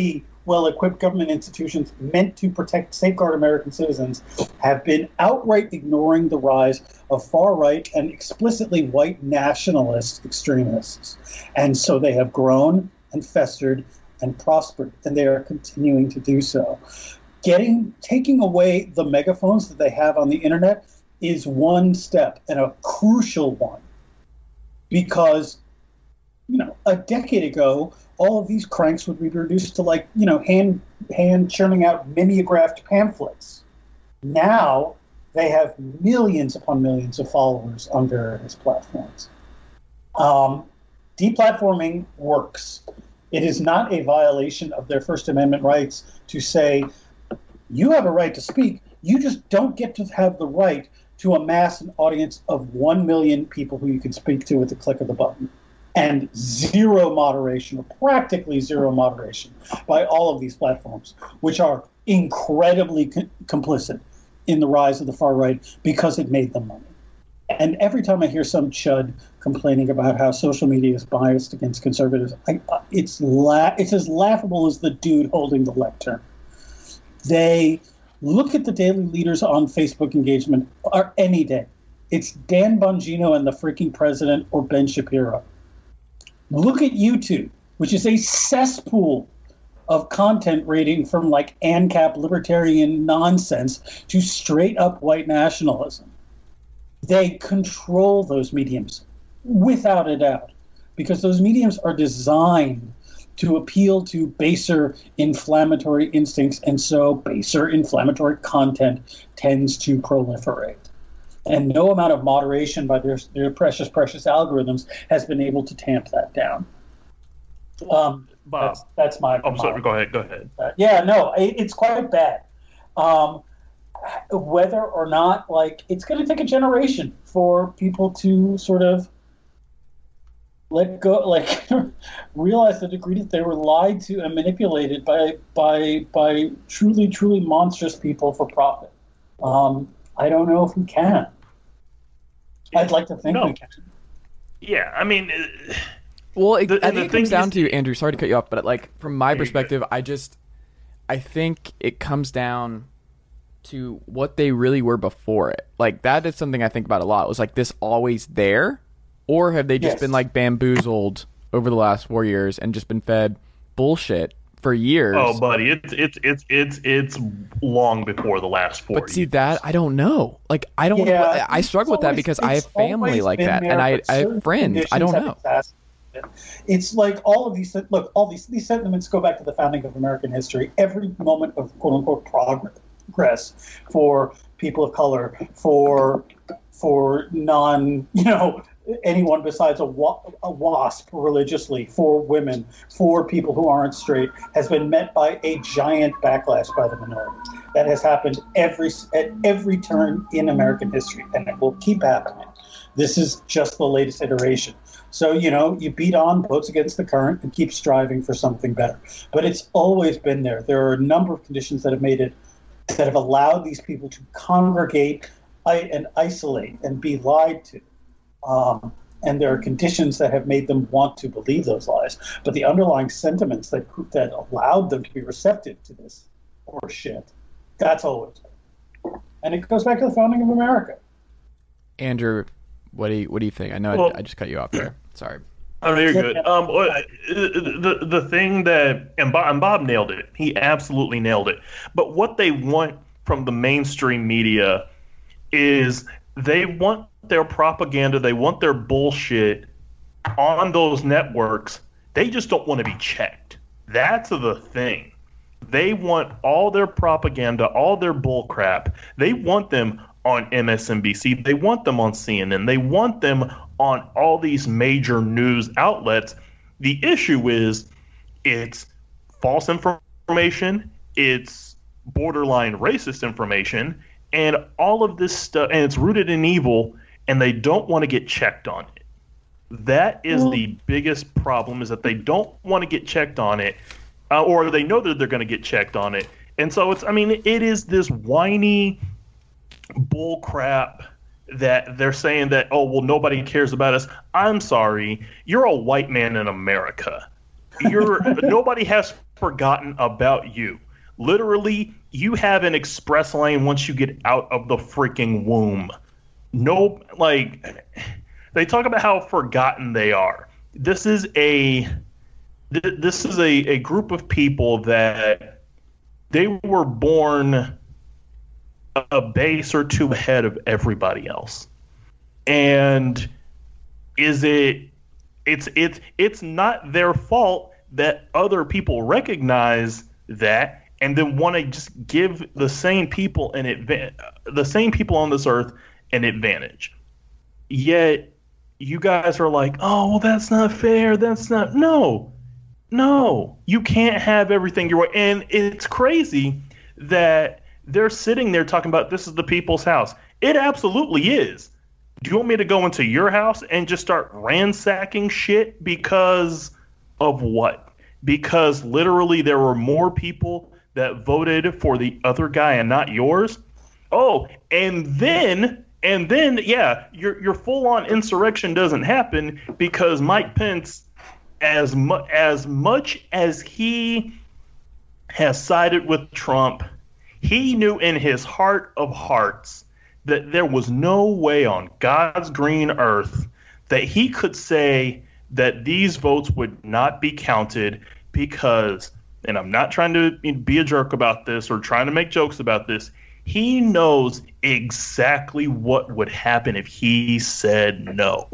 well-equipped government institutions meant to protect, safeguard American citizens have been outright ignoring the rise of far-right and explicitly white nationalist extremists. And so they have grown and festered and prospered, and they are continuing to do so. Getting, taking away the megaphones that they have on the internet is one step, and a crucial one, because, you know, a decade ago, all of these cranks would be reduced to, like, you know, hand hand churning out mimeographed pamphlets. Now they have millions upon millions of followers on various platforms. Um, deplatforming works. It is not a violation of their First Amendment rights to say, you have a right to speak, you just don't get to have the right to amass an audience of one million people who you can speak to with the click of the button. And zero moderation, or practically zero moderation, by all of these platforms, which are incredibly co- complicit in the rise of the far right because it made them money. And every time I hear some chud complaining about how social media is biased against conservatives, I, it's la- it's as laughable as the dude holding the lectern. They look at the daily leaders on Facebook engagement, or any day. It's Dan Bongino and the freaking president, or Ben Shapiro. Look at YouTube, which is a cesspool of content rating from like ANCAP libertarian nonsense to straight up white nationalism. They control those mediums without a doubt, because those mediums are designed to appeal to baser inflammatory instincts, and so baser inflammatory content tends to proliferate. And no amount of moderation by their, their precious, precious algorithms has been able to tamp that down. Um, Bob, that's, that's my. I'm sorry. Go ahead. Go ahead. Uh, yeah, no, it, it's quite bad. Um, whether or not, like, it's going to take a generation for people to sort of let go, like, realize the degree that they were lied to and manipulated by by by truly, truly monstrous people for profit. Um, I don't know if we can. I'd like to think no. we can. Yeah, I mean, well, it, the, I the think it comes thing down is, to, Andrew, sorry to cut you off, but like from my You're perspective, good. I just, I think it comes down to what they really were before it. Like, that is something I think about a lot. Was like this always there, or have they just Yes. been like bamboozled over the last four years and just been fed bullshit for years? Oh, buddy, it's it's it's it's it's long before the last four. But see, years. that I don't know. Like, I don't. Yeah, I struggle with it's that always- because I have it's family always like been that, there, and I, but I have certain friends. I don't conditions know. have exacerbated. It's like all of these. Look, all these these sentiments go back to the founding of American history. Every moment of quote unquote progress for people of color, for for non, you know, anyone besides a, wa- a wasp religiously, for women, for people who aren't straight, has been met by a giant backlash by the minority. That has happened every at every turn in American history, and it will keep happening. This is just the latest iteration. So, you know, you beat on, boats against the current, and keep striving for something better. But it's always been there. There are a number of conditions that have made it, that have allowed these people to congregate and isolate and be lied to. Um, and there are conditions that have made them want to believe those lies. But the underlying sentiments that that allowed them to be receptive to this horse shit, that's always been. And it goes back to the founding of America. Andrew, what do you what do you think? I know Well- I, I just cut you off there. Sorry. Oh, you're good. Um, uh, the the thing that and Bob, and Bob nailed it. He absolutely nailed it. But what they want from the mainstream media is they want their propaganda, they want their bullshit on those networks. They just don't want to be checked. That's the thing. They want all their propaganda, all their bullcrap. They want them on M S N B C. They want them on C N N. They want them on all these major news outlets. The issue is it's false information, it's borderline racist information, and all of this stuff, and it's rooted in evil, and they don't want to get checked on it. That is Well- the biggest problem, is that they don't want to get checked on it, uh, or they know that they're going to get checked on it. And so it's, I mean, it is this whiny bull crap that they're saying that, oh, well, nobody cares about us. I'm sorry. You're a white man in America. You're nobody has forgotten about you. Literally, you have an express lane once you get out of the freaking womb. No, like, they talk about how forgotten they are. This is a, th- this is a, a group of people that they were born a base or two ahead of everybody else. And is it, it's, it's, it's not their fault that other people recognize that and then want to just give the same people an adva- the same people on this earth an advantage. Yet you guys are like, oh, well, that's not fair. That's not. No, no, you can't have everything your way. And it's crazy that they're sitting there talking about this is the people's house. It absolutely is. Do you want me to go into your house and just start ransacking shit because of what? Because literally there were more people that voted for the other guy and not yours? Oh, and then, and then, yeah, your your full-on insurrection doesn't happen because Mike Pence, as, mu- as much as he has sided with Trump, he knew in his heart of hearts that there was no way on God's green earth that he could say that these votes would not be counted because, and I'm not trying to be a jerk about this or trying to make jokes about this, he knows exactly what would happen if he said no.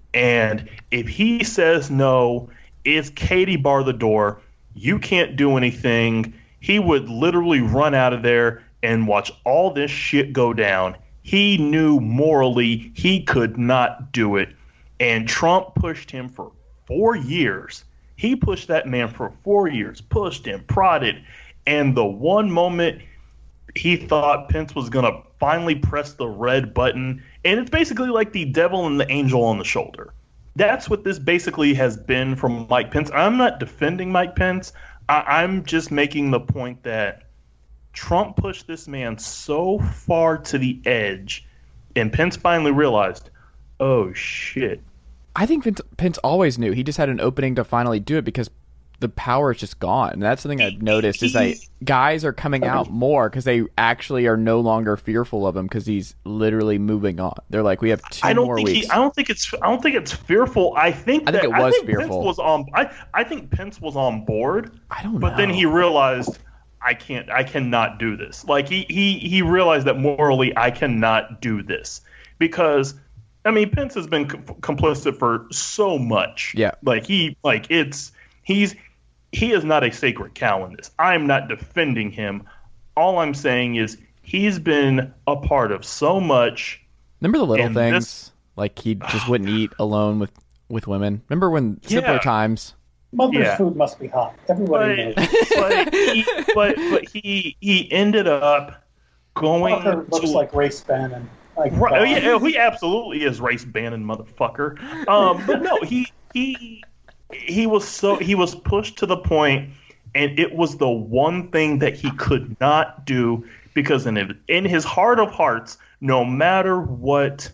And if he says no, it's Katie bar the door. You can't do anything. He would literally run out of there and watch all this shit go down. He knew morally he could not do it. And Trump pushed him for four years. He pushed that man for four years, pushed him, prodded. And the one moment he thought Pence was going to finally press the red button, and it's basically like the devil and the angel on the shoulder. That's what this basically has been from Mike Pence. I'm not defending Mike Pence. I- I'm just making the point that Trump pushed this man so far to the edge, and Pence finally realized, oh, shit. I think Pence, Pence always knew. He just had an opening to finally do it because the power is just gone. And that's something I've noticed is that guys are coming out more because they actually are no longer fearful of him because he's literally moving on. They're like, we have two I don't more think weeks. He, I don't think it's. I don't think it's fearful. I think. I think that, it was I think fearful. Pence was on. I, I think Pence was on board. I don't know. But then he realized, I can't. I cannot do this. Like he he he realized that morally, I cannot do this because. I mean, Pence has been com- complicit for so much. Yeah. Like he, like it's, he's, he is not a sacred cow in this. I'm not defending him. All I'm saying is he's been a part of so much. Remember the little things? This, like he just wouldn't eat alone with, with women. Remember when simpler Yeah. times? Mother's Yeah. food must be hot. Everybody but, knows. but, he, but, but he, he ended up going Fucker looks to, like Race Bannon. Like, Right, uh, yeah, he absolutely is race banning motherfucker. Um, but no, he he he was so he was pushed to the point, and it was the one thing that he could not do because in his, in his heart of hearts, no matter what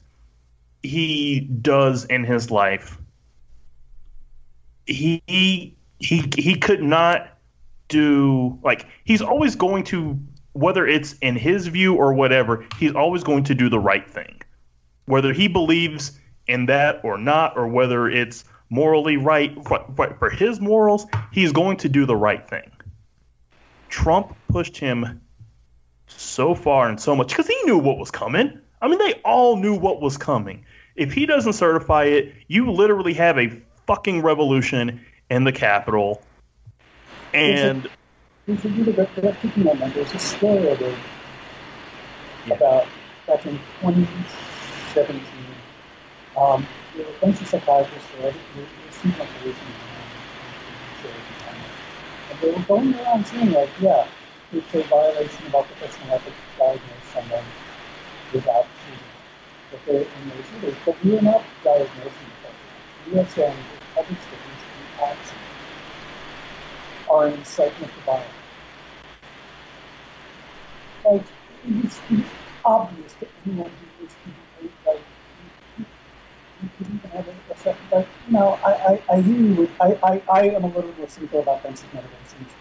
he does in his life, he he he, he could not do like he's always going to. Whether it's in his view or whatever, he's always going to do the right thing. Whether he believes in that or not, or whether it's morally right, but for his morals, he's going to do the right thing. Trump pushed him so far and so much because he knew what was coming. I mean, they all knew what was coming. If he doesn't certify it, you literally have a fucking revolution in the Capitol. And... If you do the people remember, there's a story I did about back in twenty seventeen. Um, there were a bunch of psychiatrists there. It seemed like there was and they were going around saying, like, yeah, it's a violation of occupational ethics to diagnose someone without treatment. But they're in those years, but we are not diagnosing the We are saying that public statements and actions are an incitement to violence. Like, it's, it's obvious to anyone who is like, you, you could even have a, a like, you know, I, I, I hear you. With, I, I, I am a little more cynical about Pence's motivations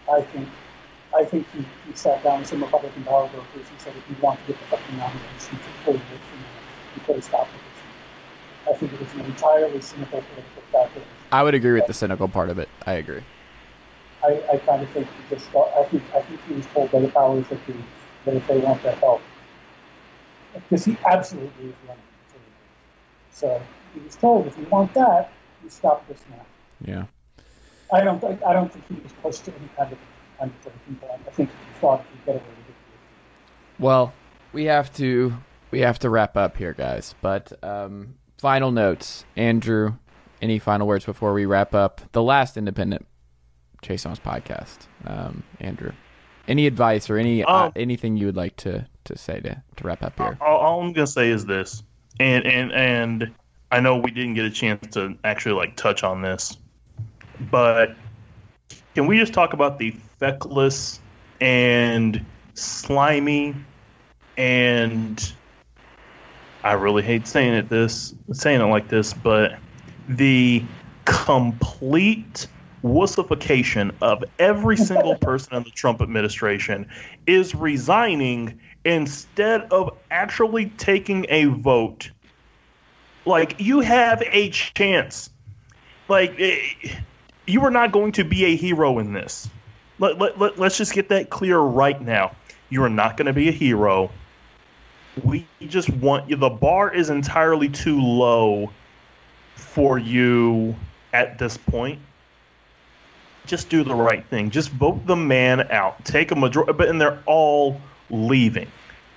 I think I think he, he sat down with some Republican power brokers and said, if you want to get the fucking nomination to pull it from you, you put a stop to this. I think it was an entirely cynical political calculation. I would agree with the cynical part of it. I agree. I, I kind of think he just thought, I think I think he was told by the powers that be that if they want their help, because he absolutely is running. So he was told, if you want that, you stop this now. Yeah. I don't think I don't think he was pushed to any kind of kind of breaking point. I think he thought he'd get away with it. Well, we have to we have to wrap up here, guys. But um, final notes, Andrew. Any final words before we wrap up the last independent Chase Thomas podcast? Um, Andrew, any advice or any um, uh, anything you would like to, to say to, to wrap up here? All, all I'm gonna say is this, and and and I know we didn't get a chance to actually like touch on this, but can we just talk about the feckless and slimy and I really hate saying it this saying it like this, but the complete wussification of every single person in the Trump administration is resigning instead of actually taking a vote. Like, you have a chance. Like, you are not going to be a hero in this. Let, let, let, let's just get that clear right now. You are not going to be a hero. We just want you. The bar is entirely too low for you at this point. Just do the right thing. Just vote the man out. Take a majority, but and they're all leaving.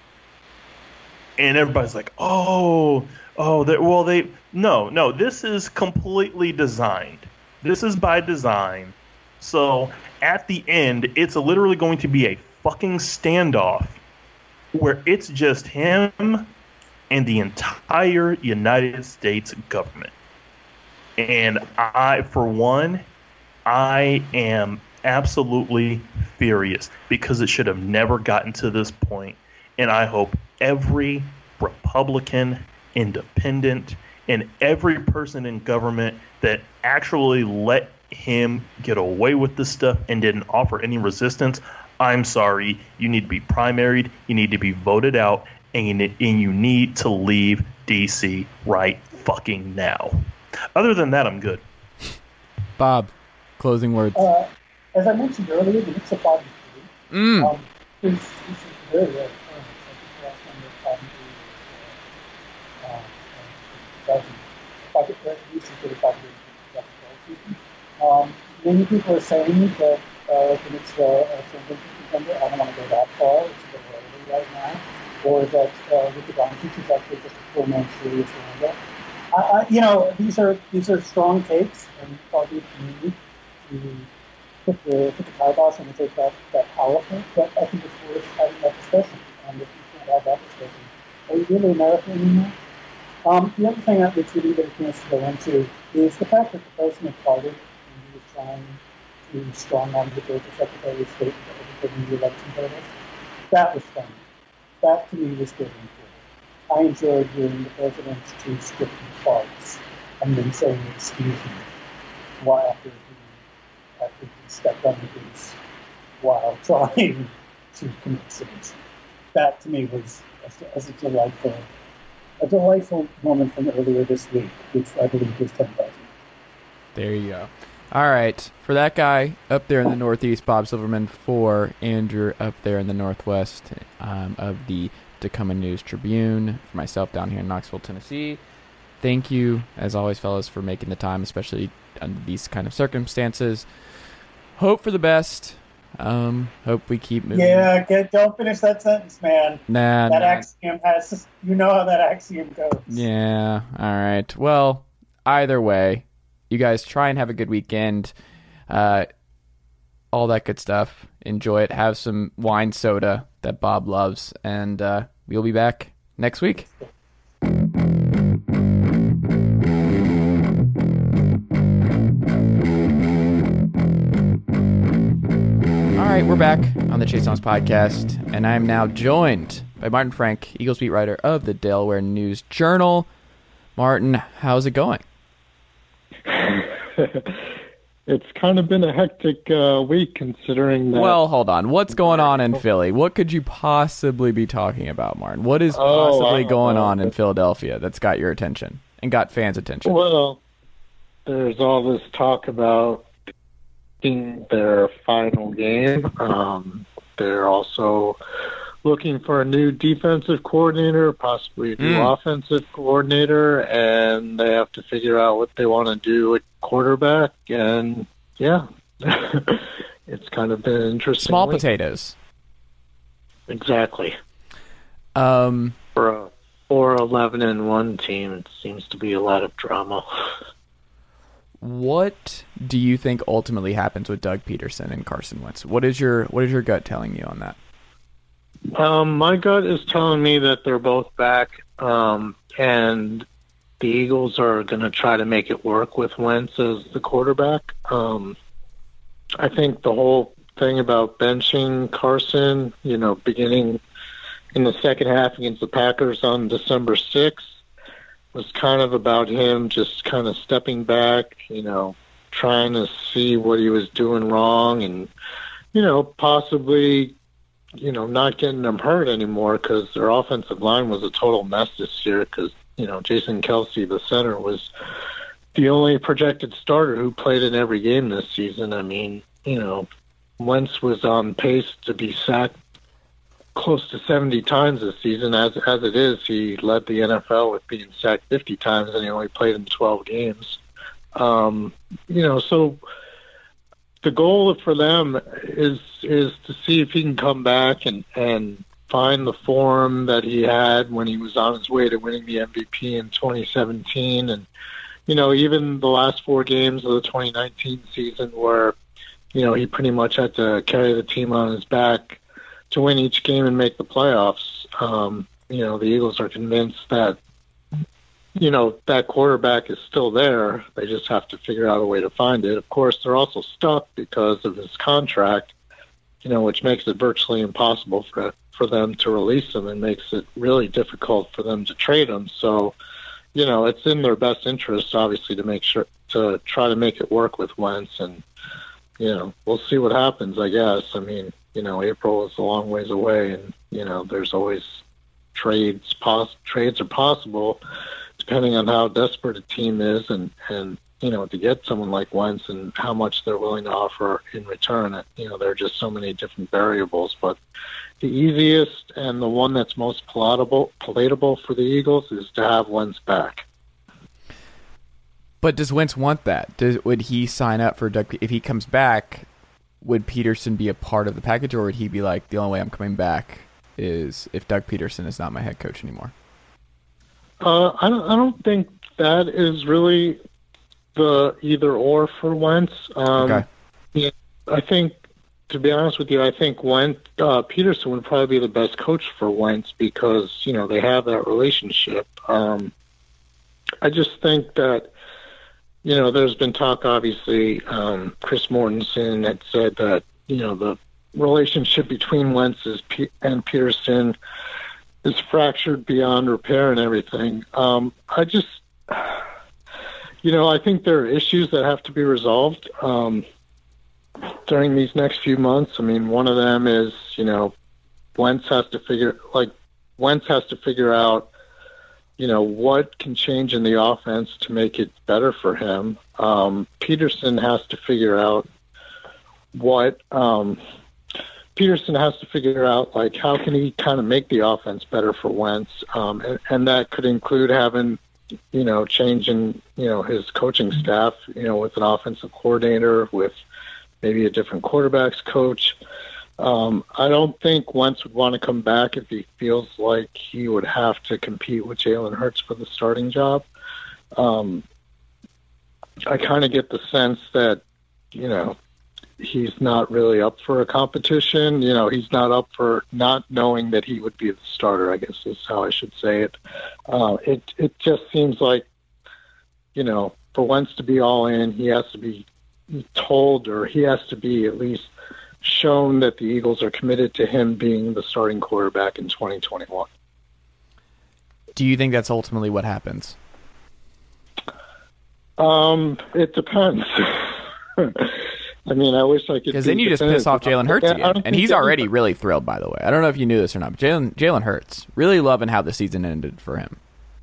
And everybody's like, "Oh, oh, well, they no, no. This is completely designed. This is by design. So at the end, it's literally going to be a fucking standoff where it's just him and the entire United States government." And I, for one, I am absolutely furious because it should have never gotten to this point. And I hope every Republican, independent, and every person in government that actually let him get away with this stuff and didn't offer any resistance, I'm sorry, you need to be primaried, you need to be voted out, and you need, and you need to leave D C right fucking now. Other than that, I'm good. Bob, closing words. Uh, as I mentioned earlier, the Knicks are five and three. Mm. Um, this, this is very rare occurrence. I think the last time they five and three was uh, uh, five, at least thirty-five season. Um, many people are saying that uh, the Knicks are a championship contender. I don't want to go that far. It's a bit early right now. Or that uh, Luka Doncic is actually just a four-man series roundup. I, I, you know, these are these are strong takes, and probably need to put the put the kibosh on the take that that powerful. But I think it's worth having that discussion. And if you can't have that discussion, are you really American anymore? Um, the other thing that which we didn't get a chance to go into is the fact that the president parted and he was trying to strong arm the Georgia Secretary of State for the election purpose. That was fun. That to me was good and cool. I enjoyed hearing the president's two scripted farts and then saying excuse me while after he, after he stepped on the goose while trying to commit sins. That to me was a, as a delightful a delightful moment from earlier this week, which I believe was ten thousand. There you go. All right. For that guy up there in the Northeast, Bob Silverman. For Andrew up there in the Northwest um, of the Tacoma News Tribune. For myself down here in Knoxville, Tennessee. Thank you, as always, fellas, for making the time, especially under these kind of circumstances. Hope for the best. Um, hope we keep moving. Yeah, get, don't finish that sentence, man. Nah, that nah. axiom has, you know how that axiom goes. Yeah, all right. Well, either way, you guys try and have a good weekend. Uh, all that good stuff. Enjoy it. Have some wine soda that Bob loves. And uh, we'll be back next week. All right, we're back on the Chase Thomas podcast, and I'm now joined by Martin Frank, Eagles beat writer of the Delaware News Journal. Martin, how's it going? it's kind of been a hectic uh, week considering that. Well, hold on. What's going on in Philly? What could you possibly be talking about, Martin? What is Oh, possibly I don't going know. on in Philadelphia that's got your attention and got fans' attention? Well, there's all this talk about being their final game. Um, they're also looking for a new defensive coordinator, possibly a new Mm. offensive coordinator, and they have to figure out what they want to do at quarterback. And yeah, it's kind of been an interesting. Small week. potatoes. Exactly. Um, For a four eleven and one team, it seems to be a lot of drama. what do you think ultimately happens with Doug Peterson and Carson Wentz? What is your What is your gut telling you on that? Um, my gut is telling me that they're both back, um, and the Eagles are going to try to make it work with Wentz as the quarterback. Um, I think the whole thing about benching Carson, you know, beginning in the second half against the Packers on December sixth, was kind of about him just kind of stepping back, you know, trying to see what he was doing wrong and, you know, possibly, you know, not getting them hurt anymore because their offensive line was a total mess this year because, you know, Jason Kelsey, the center, was the only projected starter who played in every game this season. I mean, you know, Wentz was on pace to be sacked close to seventy times this season. As as it is, he led the N F L with being sacked fifty times, and he only played in twelve games. Um, you know, so the goal for them is is to see if he can come back and, and find the form that he had when he was on his way to winning the M V P in twenty seventeen. And, you know, even the last four games of the twenty nineteen season where, you know, he pretty much had to carry the team on his back to win each game and make the playoffs. Um, you know, the Eagles are convinced that, you know, that quarterback is still there. They just have to figure out a way to find it. Of course, they're also stuck because of his contract, you know, which makes it virtually impossible for for them to release him and makes it really difficult for them to trade him. So, you know, it's in their best interest, obviously, to make sure to try to make it work with Wentz. And, you know, we'll see what happens, I guess. I mean, you know, April is a long ways away, and, you know, there's always trades. Pos- trades are possible depending on how desperate a team is and, and, you know, to get someone like Wentz and how much they're willing to offer in return. You know, there are just so many different variables. But the easiest and the one that's most palatable, palatable for the Eagles is to have Wentz back. But does Wentz want that? Does, would he sign up for Doug? If he comes back, would Peterson be a part of the package, or would he be like, the only way I'm coming back is if Doug Peterson is not my head coach anymore? Uh, I don't. I don't think that is really the either or for Wentz. Um, Okay. Yeah, I think, to be honest with you, I think Wentz, uh, Peterson would probably be the best coach for Wentz because, you know, they have that relationship. Um, I just think that, you know, there's been talk, obviously, um, Chris Mortensen had said that, you know, the relationship between Wentz is P- and Peterson is fractured beyond repair and everything. Um, I just, you know, I think there are issues that have to be resolved um, during these next few months. I mean, one of them is, you know, Wentz has to figure, like, Wentz has to figure out, you know, what can change in the offense to make it better for him. Um, Peterson has to figure out what, um, Peterson has to figure out, like, how can he kind of make the offense better for Wentz? Um, and, and that could include having, you know, changing, you know, his coaching staff, you know, with an offensive coordinator, with maybe a different quarterbacks coach. Um, I don't think Wentz would want to come back if he feels like he would have to compete with Jalen Hurts for the starting job. Um, I kind of get the sense that, you know, he's not really up for a competition. You know, he's not up for not knowing that he would be the starter, I guess is how I should say it. Uh, it it just seems like, you know, for Wentz to be all in, he has to be told, or he has to be at least shown that the Eagles are committed to him being the starting quarterback in twenty twenty-one. Do you think that's ultimately what happens? Um, it depends. I mean, I wish I could. Because then you just piss off Jalen Hurts again, and he's already really thrilled. By the way, I don't know if you knew this or not, but Jalen Jalen Hurts really loving how the season ended for him.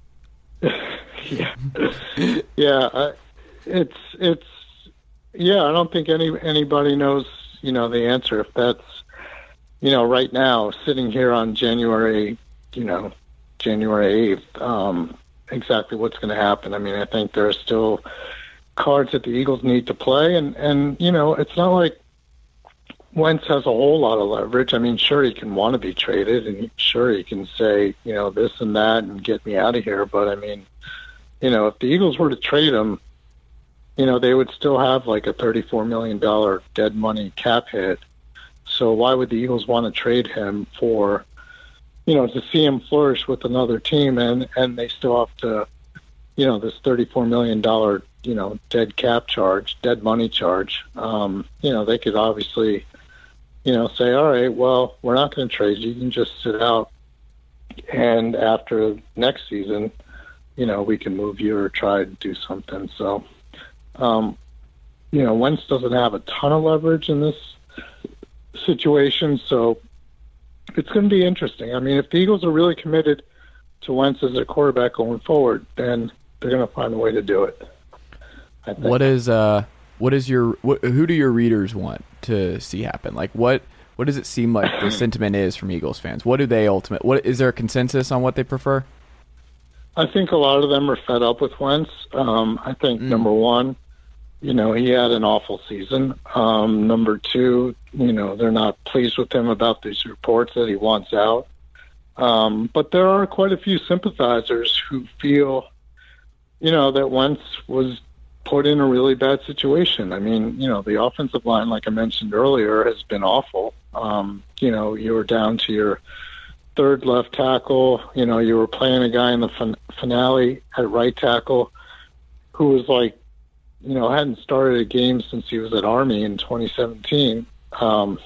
yeah, yeah, I, it's it's yeah. I don't think any anybody knows, you know, the answer. If that's, you know, right now sitting here on January, you know, January eighth, um, exactly what's going to happen. I mean, I think there are still cards that the Eagles need to play, and and you know, it's not like Wentz has a whole lot of leverage. I mean, sure, he can want to be traded, and sure, he can say, you know, this and that and get me out of here. But I mean, you know, if the Eagles were to trade him, you know, they would still have like a thirty-four million dollars dead money cap hit. So why would the Eagles want to trade him for, you know, to see him flourish with another team, and and they still have to, you know, this thirty-four million dollars, you know, dead cap charge, dead money charge. Um, you know, they could obviously, you know, say, all right, well, we're not going to trade you. You can just sit out, and after next season, you know, we can move you or try to do something. So, um, you know, Wentz doesn't have a ton of leverage in this situation, so it's going to be interesting. I mean, if the Eagles are really committed to Wentz as their quarterback going forward, then they're going to find a way to do it. I think. What is uh, what is your what, who do your readers want to see happen? Like, what what does it seem like the sentiment is from Eagles fans? What do they ultimate? What is there a consensus on what they prefer? I think a lot of them are fed up with Wentz. Um, I think mm. number one, you know, he had an awful season. Um, number two, you know, they're not pleased with him about these reports that he wants out. Um, but there are quite a few sympathizers who feel, you know, that Wentz was put in a really bad situation. I mean, you know, the offensive line, like I mentioned earlier, has been awful. Um, you know, you were down to your third left tackle. You know, you were playing a guy in the fin- finale at right tackle who was like, you know, hadn't started a game since he was at Army in twenty seventeen. Um,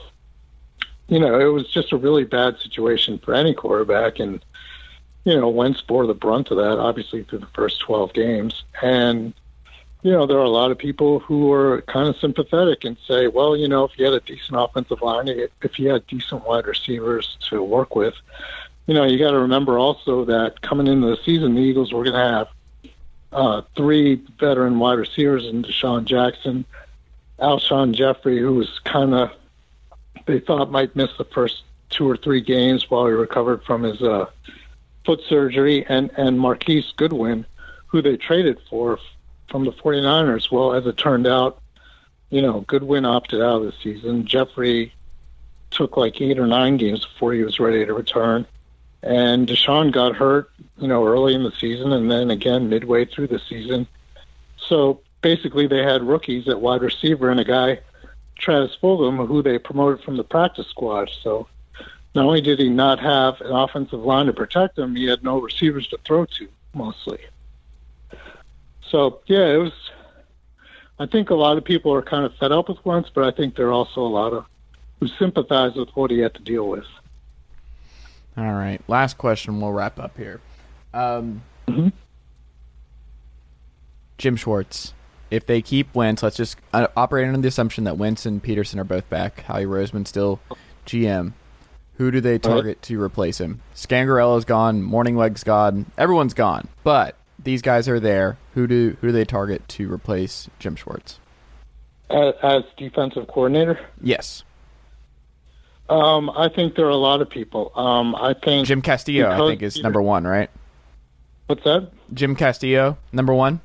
you know, it was just a really bad situation for any quarterback. And, you know, Wentz bore the brunt of that, obviously, through the first twelve games. And, you know, there are a lot of people who are kind of sympathetic and say, well, you know, if you had a decent offensive line, if you had decent wide receivers to work with, you know, you got to remember also that coming into the season, the Eagles were going to have uh, three veteran wide receivers in Deshaun Jackson, Alshon Jeffrey, who was kind of, they thought might miss the first two or three games while he recovered from his uh, foot surgery, and, and Marquise Goodwin, who they traded for from the 49ers. Well, as it turned out, you know, Goodwin opted out of the season. Jeffrey took like eight or nine games before he was ready to return. And Deshaun got hurt, you know, early in the season and then again midway through the season. So basically they had rookies at wide receiver and a guy, Travis Fulgham, who they promoted from the practice squad. So not only did he not have an offensive line to protect him, he had no receivers to throw to, mostly. So, yeah, it was – I think a lot of people are kind of fed up with Wentz, but I think there are also a lot of who sympathize with what he had to deal with. All right. Last question. We'll wrap up here. Um, mm-hmm. Jim Schwartz. If they keep Wentz, let's just uh, operate under the assumption that Wentz and Peterson are both back. Howie Roseman still G M. Who do they target right. to replace him? Scangarella's gone. Morningleg's gone. Everyone's gone. But these guys are there. Who do who do they target to replace Jim Schwartz? As, as defensive coordinator? Yes. Um, I think there are a lot of people. Um, I think Jim Castillo, I think, is Peter, number one, right? What's that? Jim Castillo, number one?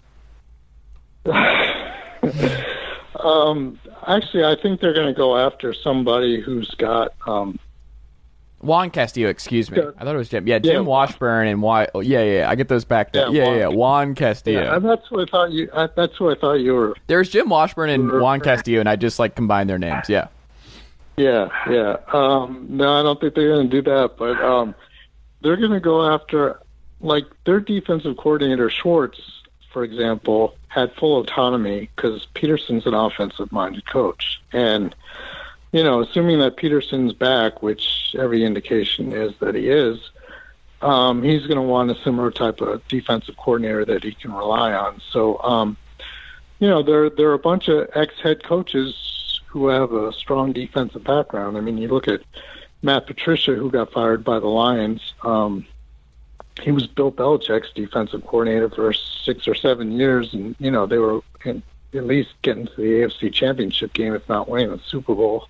um, actually, I think they're going to go after somebody who's got um, Juan Castillo, excuse me. I thought it was Jim. Yeah, Jim yeah. Washburn and Why. Oh, yeah, yeah, I get those back. Yeah, yeah, Juan, yeah, Juan Castillo. Yeah, that's what I thought you. I, that's what I thought you were. There's Jim Washburn and Juan Castillo, and I just like combined their names. Yeah. Yeah, yeah. Um, no, I don't think they're going to do that, but um, they're going to go after, like, their defensive coordinator, Schwartz, for example, had full autonomy because Peterson's an offensive-minded coach. And, you know, assuming that Peterson's back, which every indication is that he is, um, he's going to want a similar type of defensive coordinator that he can rely on. So, um, you know, there there are a bunch of ex-head coaches who have a strong defensive background. I mean, you look at Matt Patricia, who got fired by the Lions. Um, he was Bill Belichick's defensive coordinator for six or seven years, and, you know, they were in, at least getting to the A F C Championship game, if not winning the Super Bowl.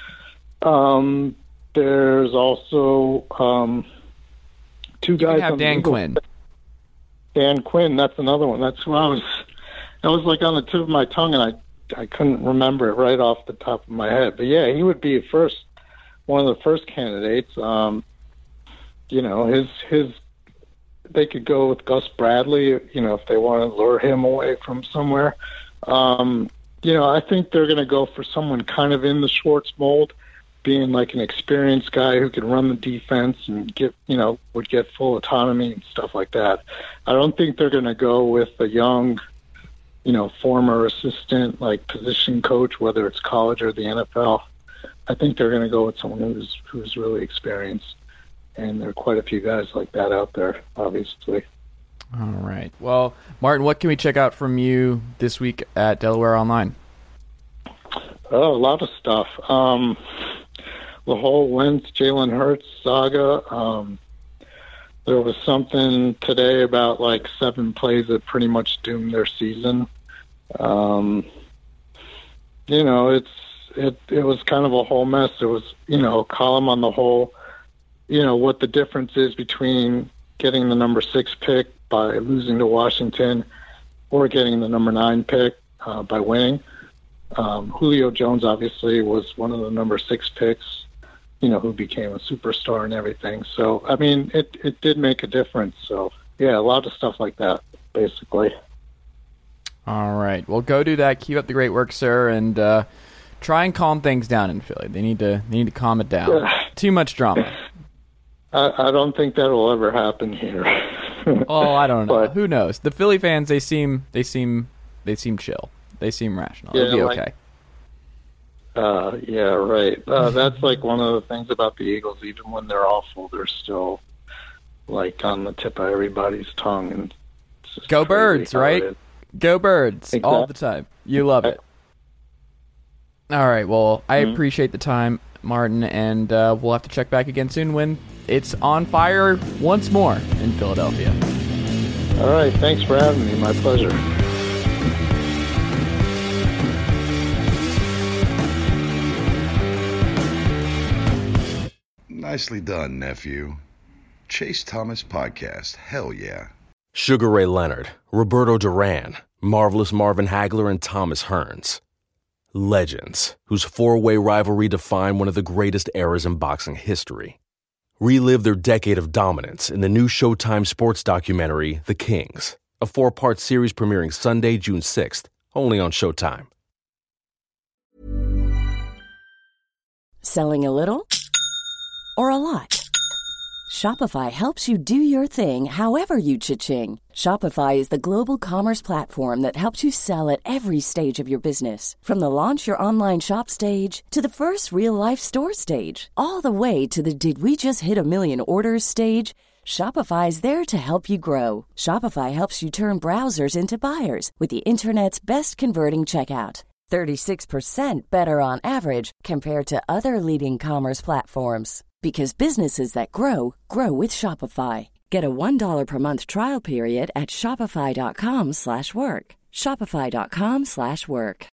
Um, there's also um, two you guys. Have on Dan the Quinn. Dan Quinn, that's another one. That's who I was. That was like on the tip of my tongue, and I I couldn't remember it right off the top of my head. But yeah, he would be first, one of the first candidates. Um, you know, his his. They could go with Gus Bradley, you know, if they want to lure him away from somewhere. Um, you know, I think they're going to go for someone kind of in the Schwartz mold, being like an experienced guy who can run the defense and get, you know, would get full autonomy and stuff like that. I don't think they're going to go with a young, you know, former assistant, like position coach, whether it's college or the N F L. I think they're going to go with someone who's who's really experienced. And there are quite a few guys like that out there, obviously. All right. Well, Martin, what can we check out from you this week at Delaware Online? Oh, a lot of stuff. Um, the whole Wentz, Jalen Hurts saga. Um, there was something today about like seven plays that pretty much doomed their season. Um, you know, it's it it was kind of a whole mess. There was, you know, a column on the whole. You know, what the difference is between getting the number six pick by losing to Washington or getting the number nine pick uh, by winning. Um, Julio Jones obviously was one of the number six picks, you know, who became a superstar and everything. So, I mean, it, it did make a difference. So, yeah, a lot of stuff like that, basically. All right. Well, go do that. Keep up the great work, sir, and uh, try and calm things down in Philly. They need to, they need to calm it down. Too much drama. I, I don't think that will ever happen here. Oh, I don't know. But, Who knows? The Philly fans, they seem, they seem, they seem chill. They seem rational. Yeah, It'll be like, okay. Uh, yeah, right. Uh, that's like one of the things about the Eagles. Even when they're awful, they're still like on the tip of everybody's tongue. And go Birds, right? Go Birds exactly. All the time. You love it. All right. Well, I mm-hmm. appreciate the time, Martin, and uh, we'll have to check back again soon when it's on fire once more in Philadelphia. All right. Thanks for having me. My pleasure. Nicely done, nephew. Chase Thomas Podcast. Hell yeah. Sugar Ray Leonard, Roberto Duran, Marvelous Marvin Hagler, and Thomas Hearns. Legends, whose four-way rivalry defined one of the greatest eras in boxing history. Relive their decade of dominance in the new Showtime sports documentary, The Kings, a four-part series premiering Sunday, June sixth, only on Showtime. Selling a little or a lot? Shopify helps you do your thing however you cha-ching. Shopify is the global commerce platform that helps you sell at every stage of your business. From the launch your online shop stage to the first real-life store stage, all the way to the did we just hit a million orders stage. Shopify is there to help you grow. Shopify helps you turn browsers into buyers with the internet's best converting checkout. thirty-six percent better on average compared to other leading commerce platforms. Because businesses that grow, grow with Shopify. Get a one dollar per month trial period at shopify.com slash work. Shopify.com slash work.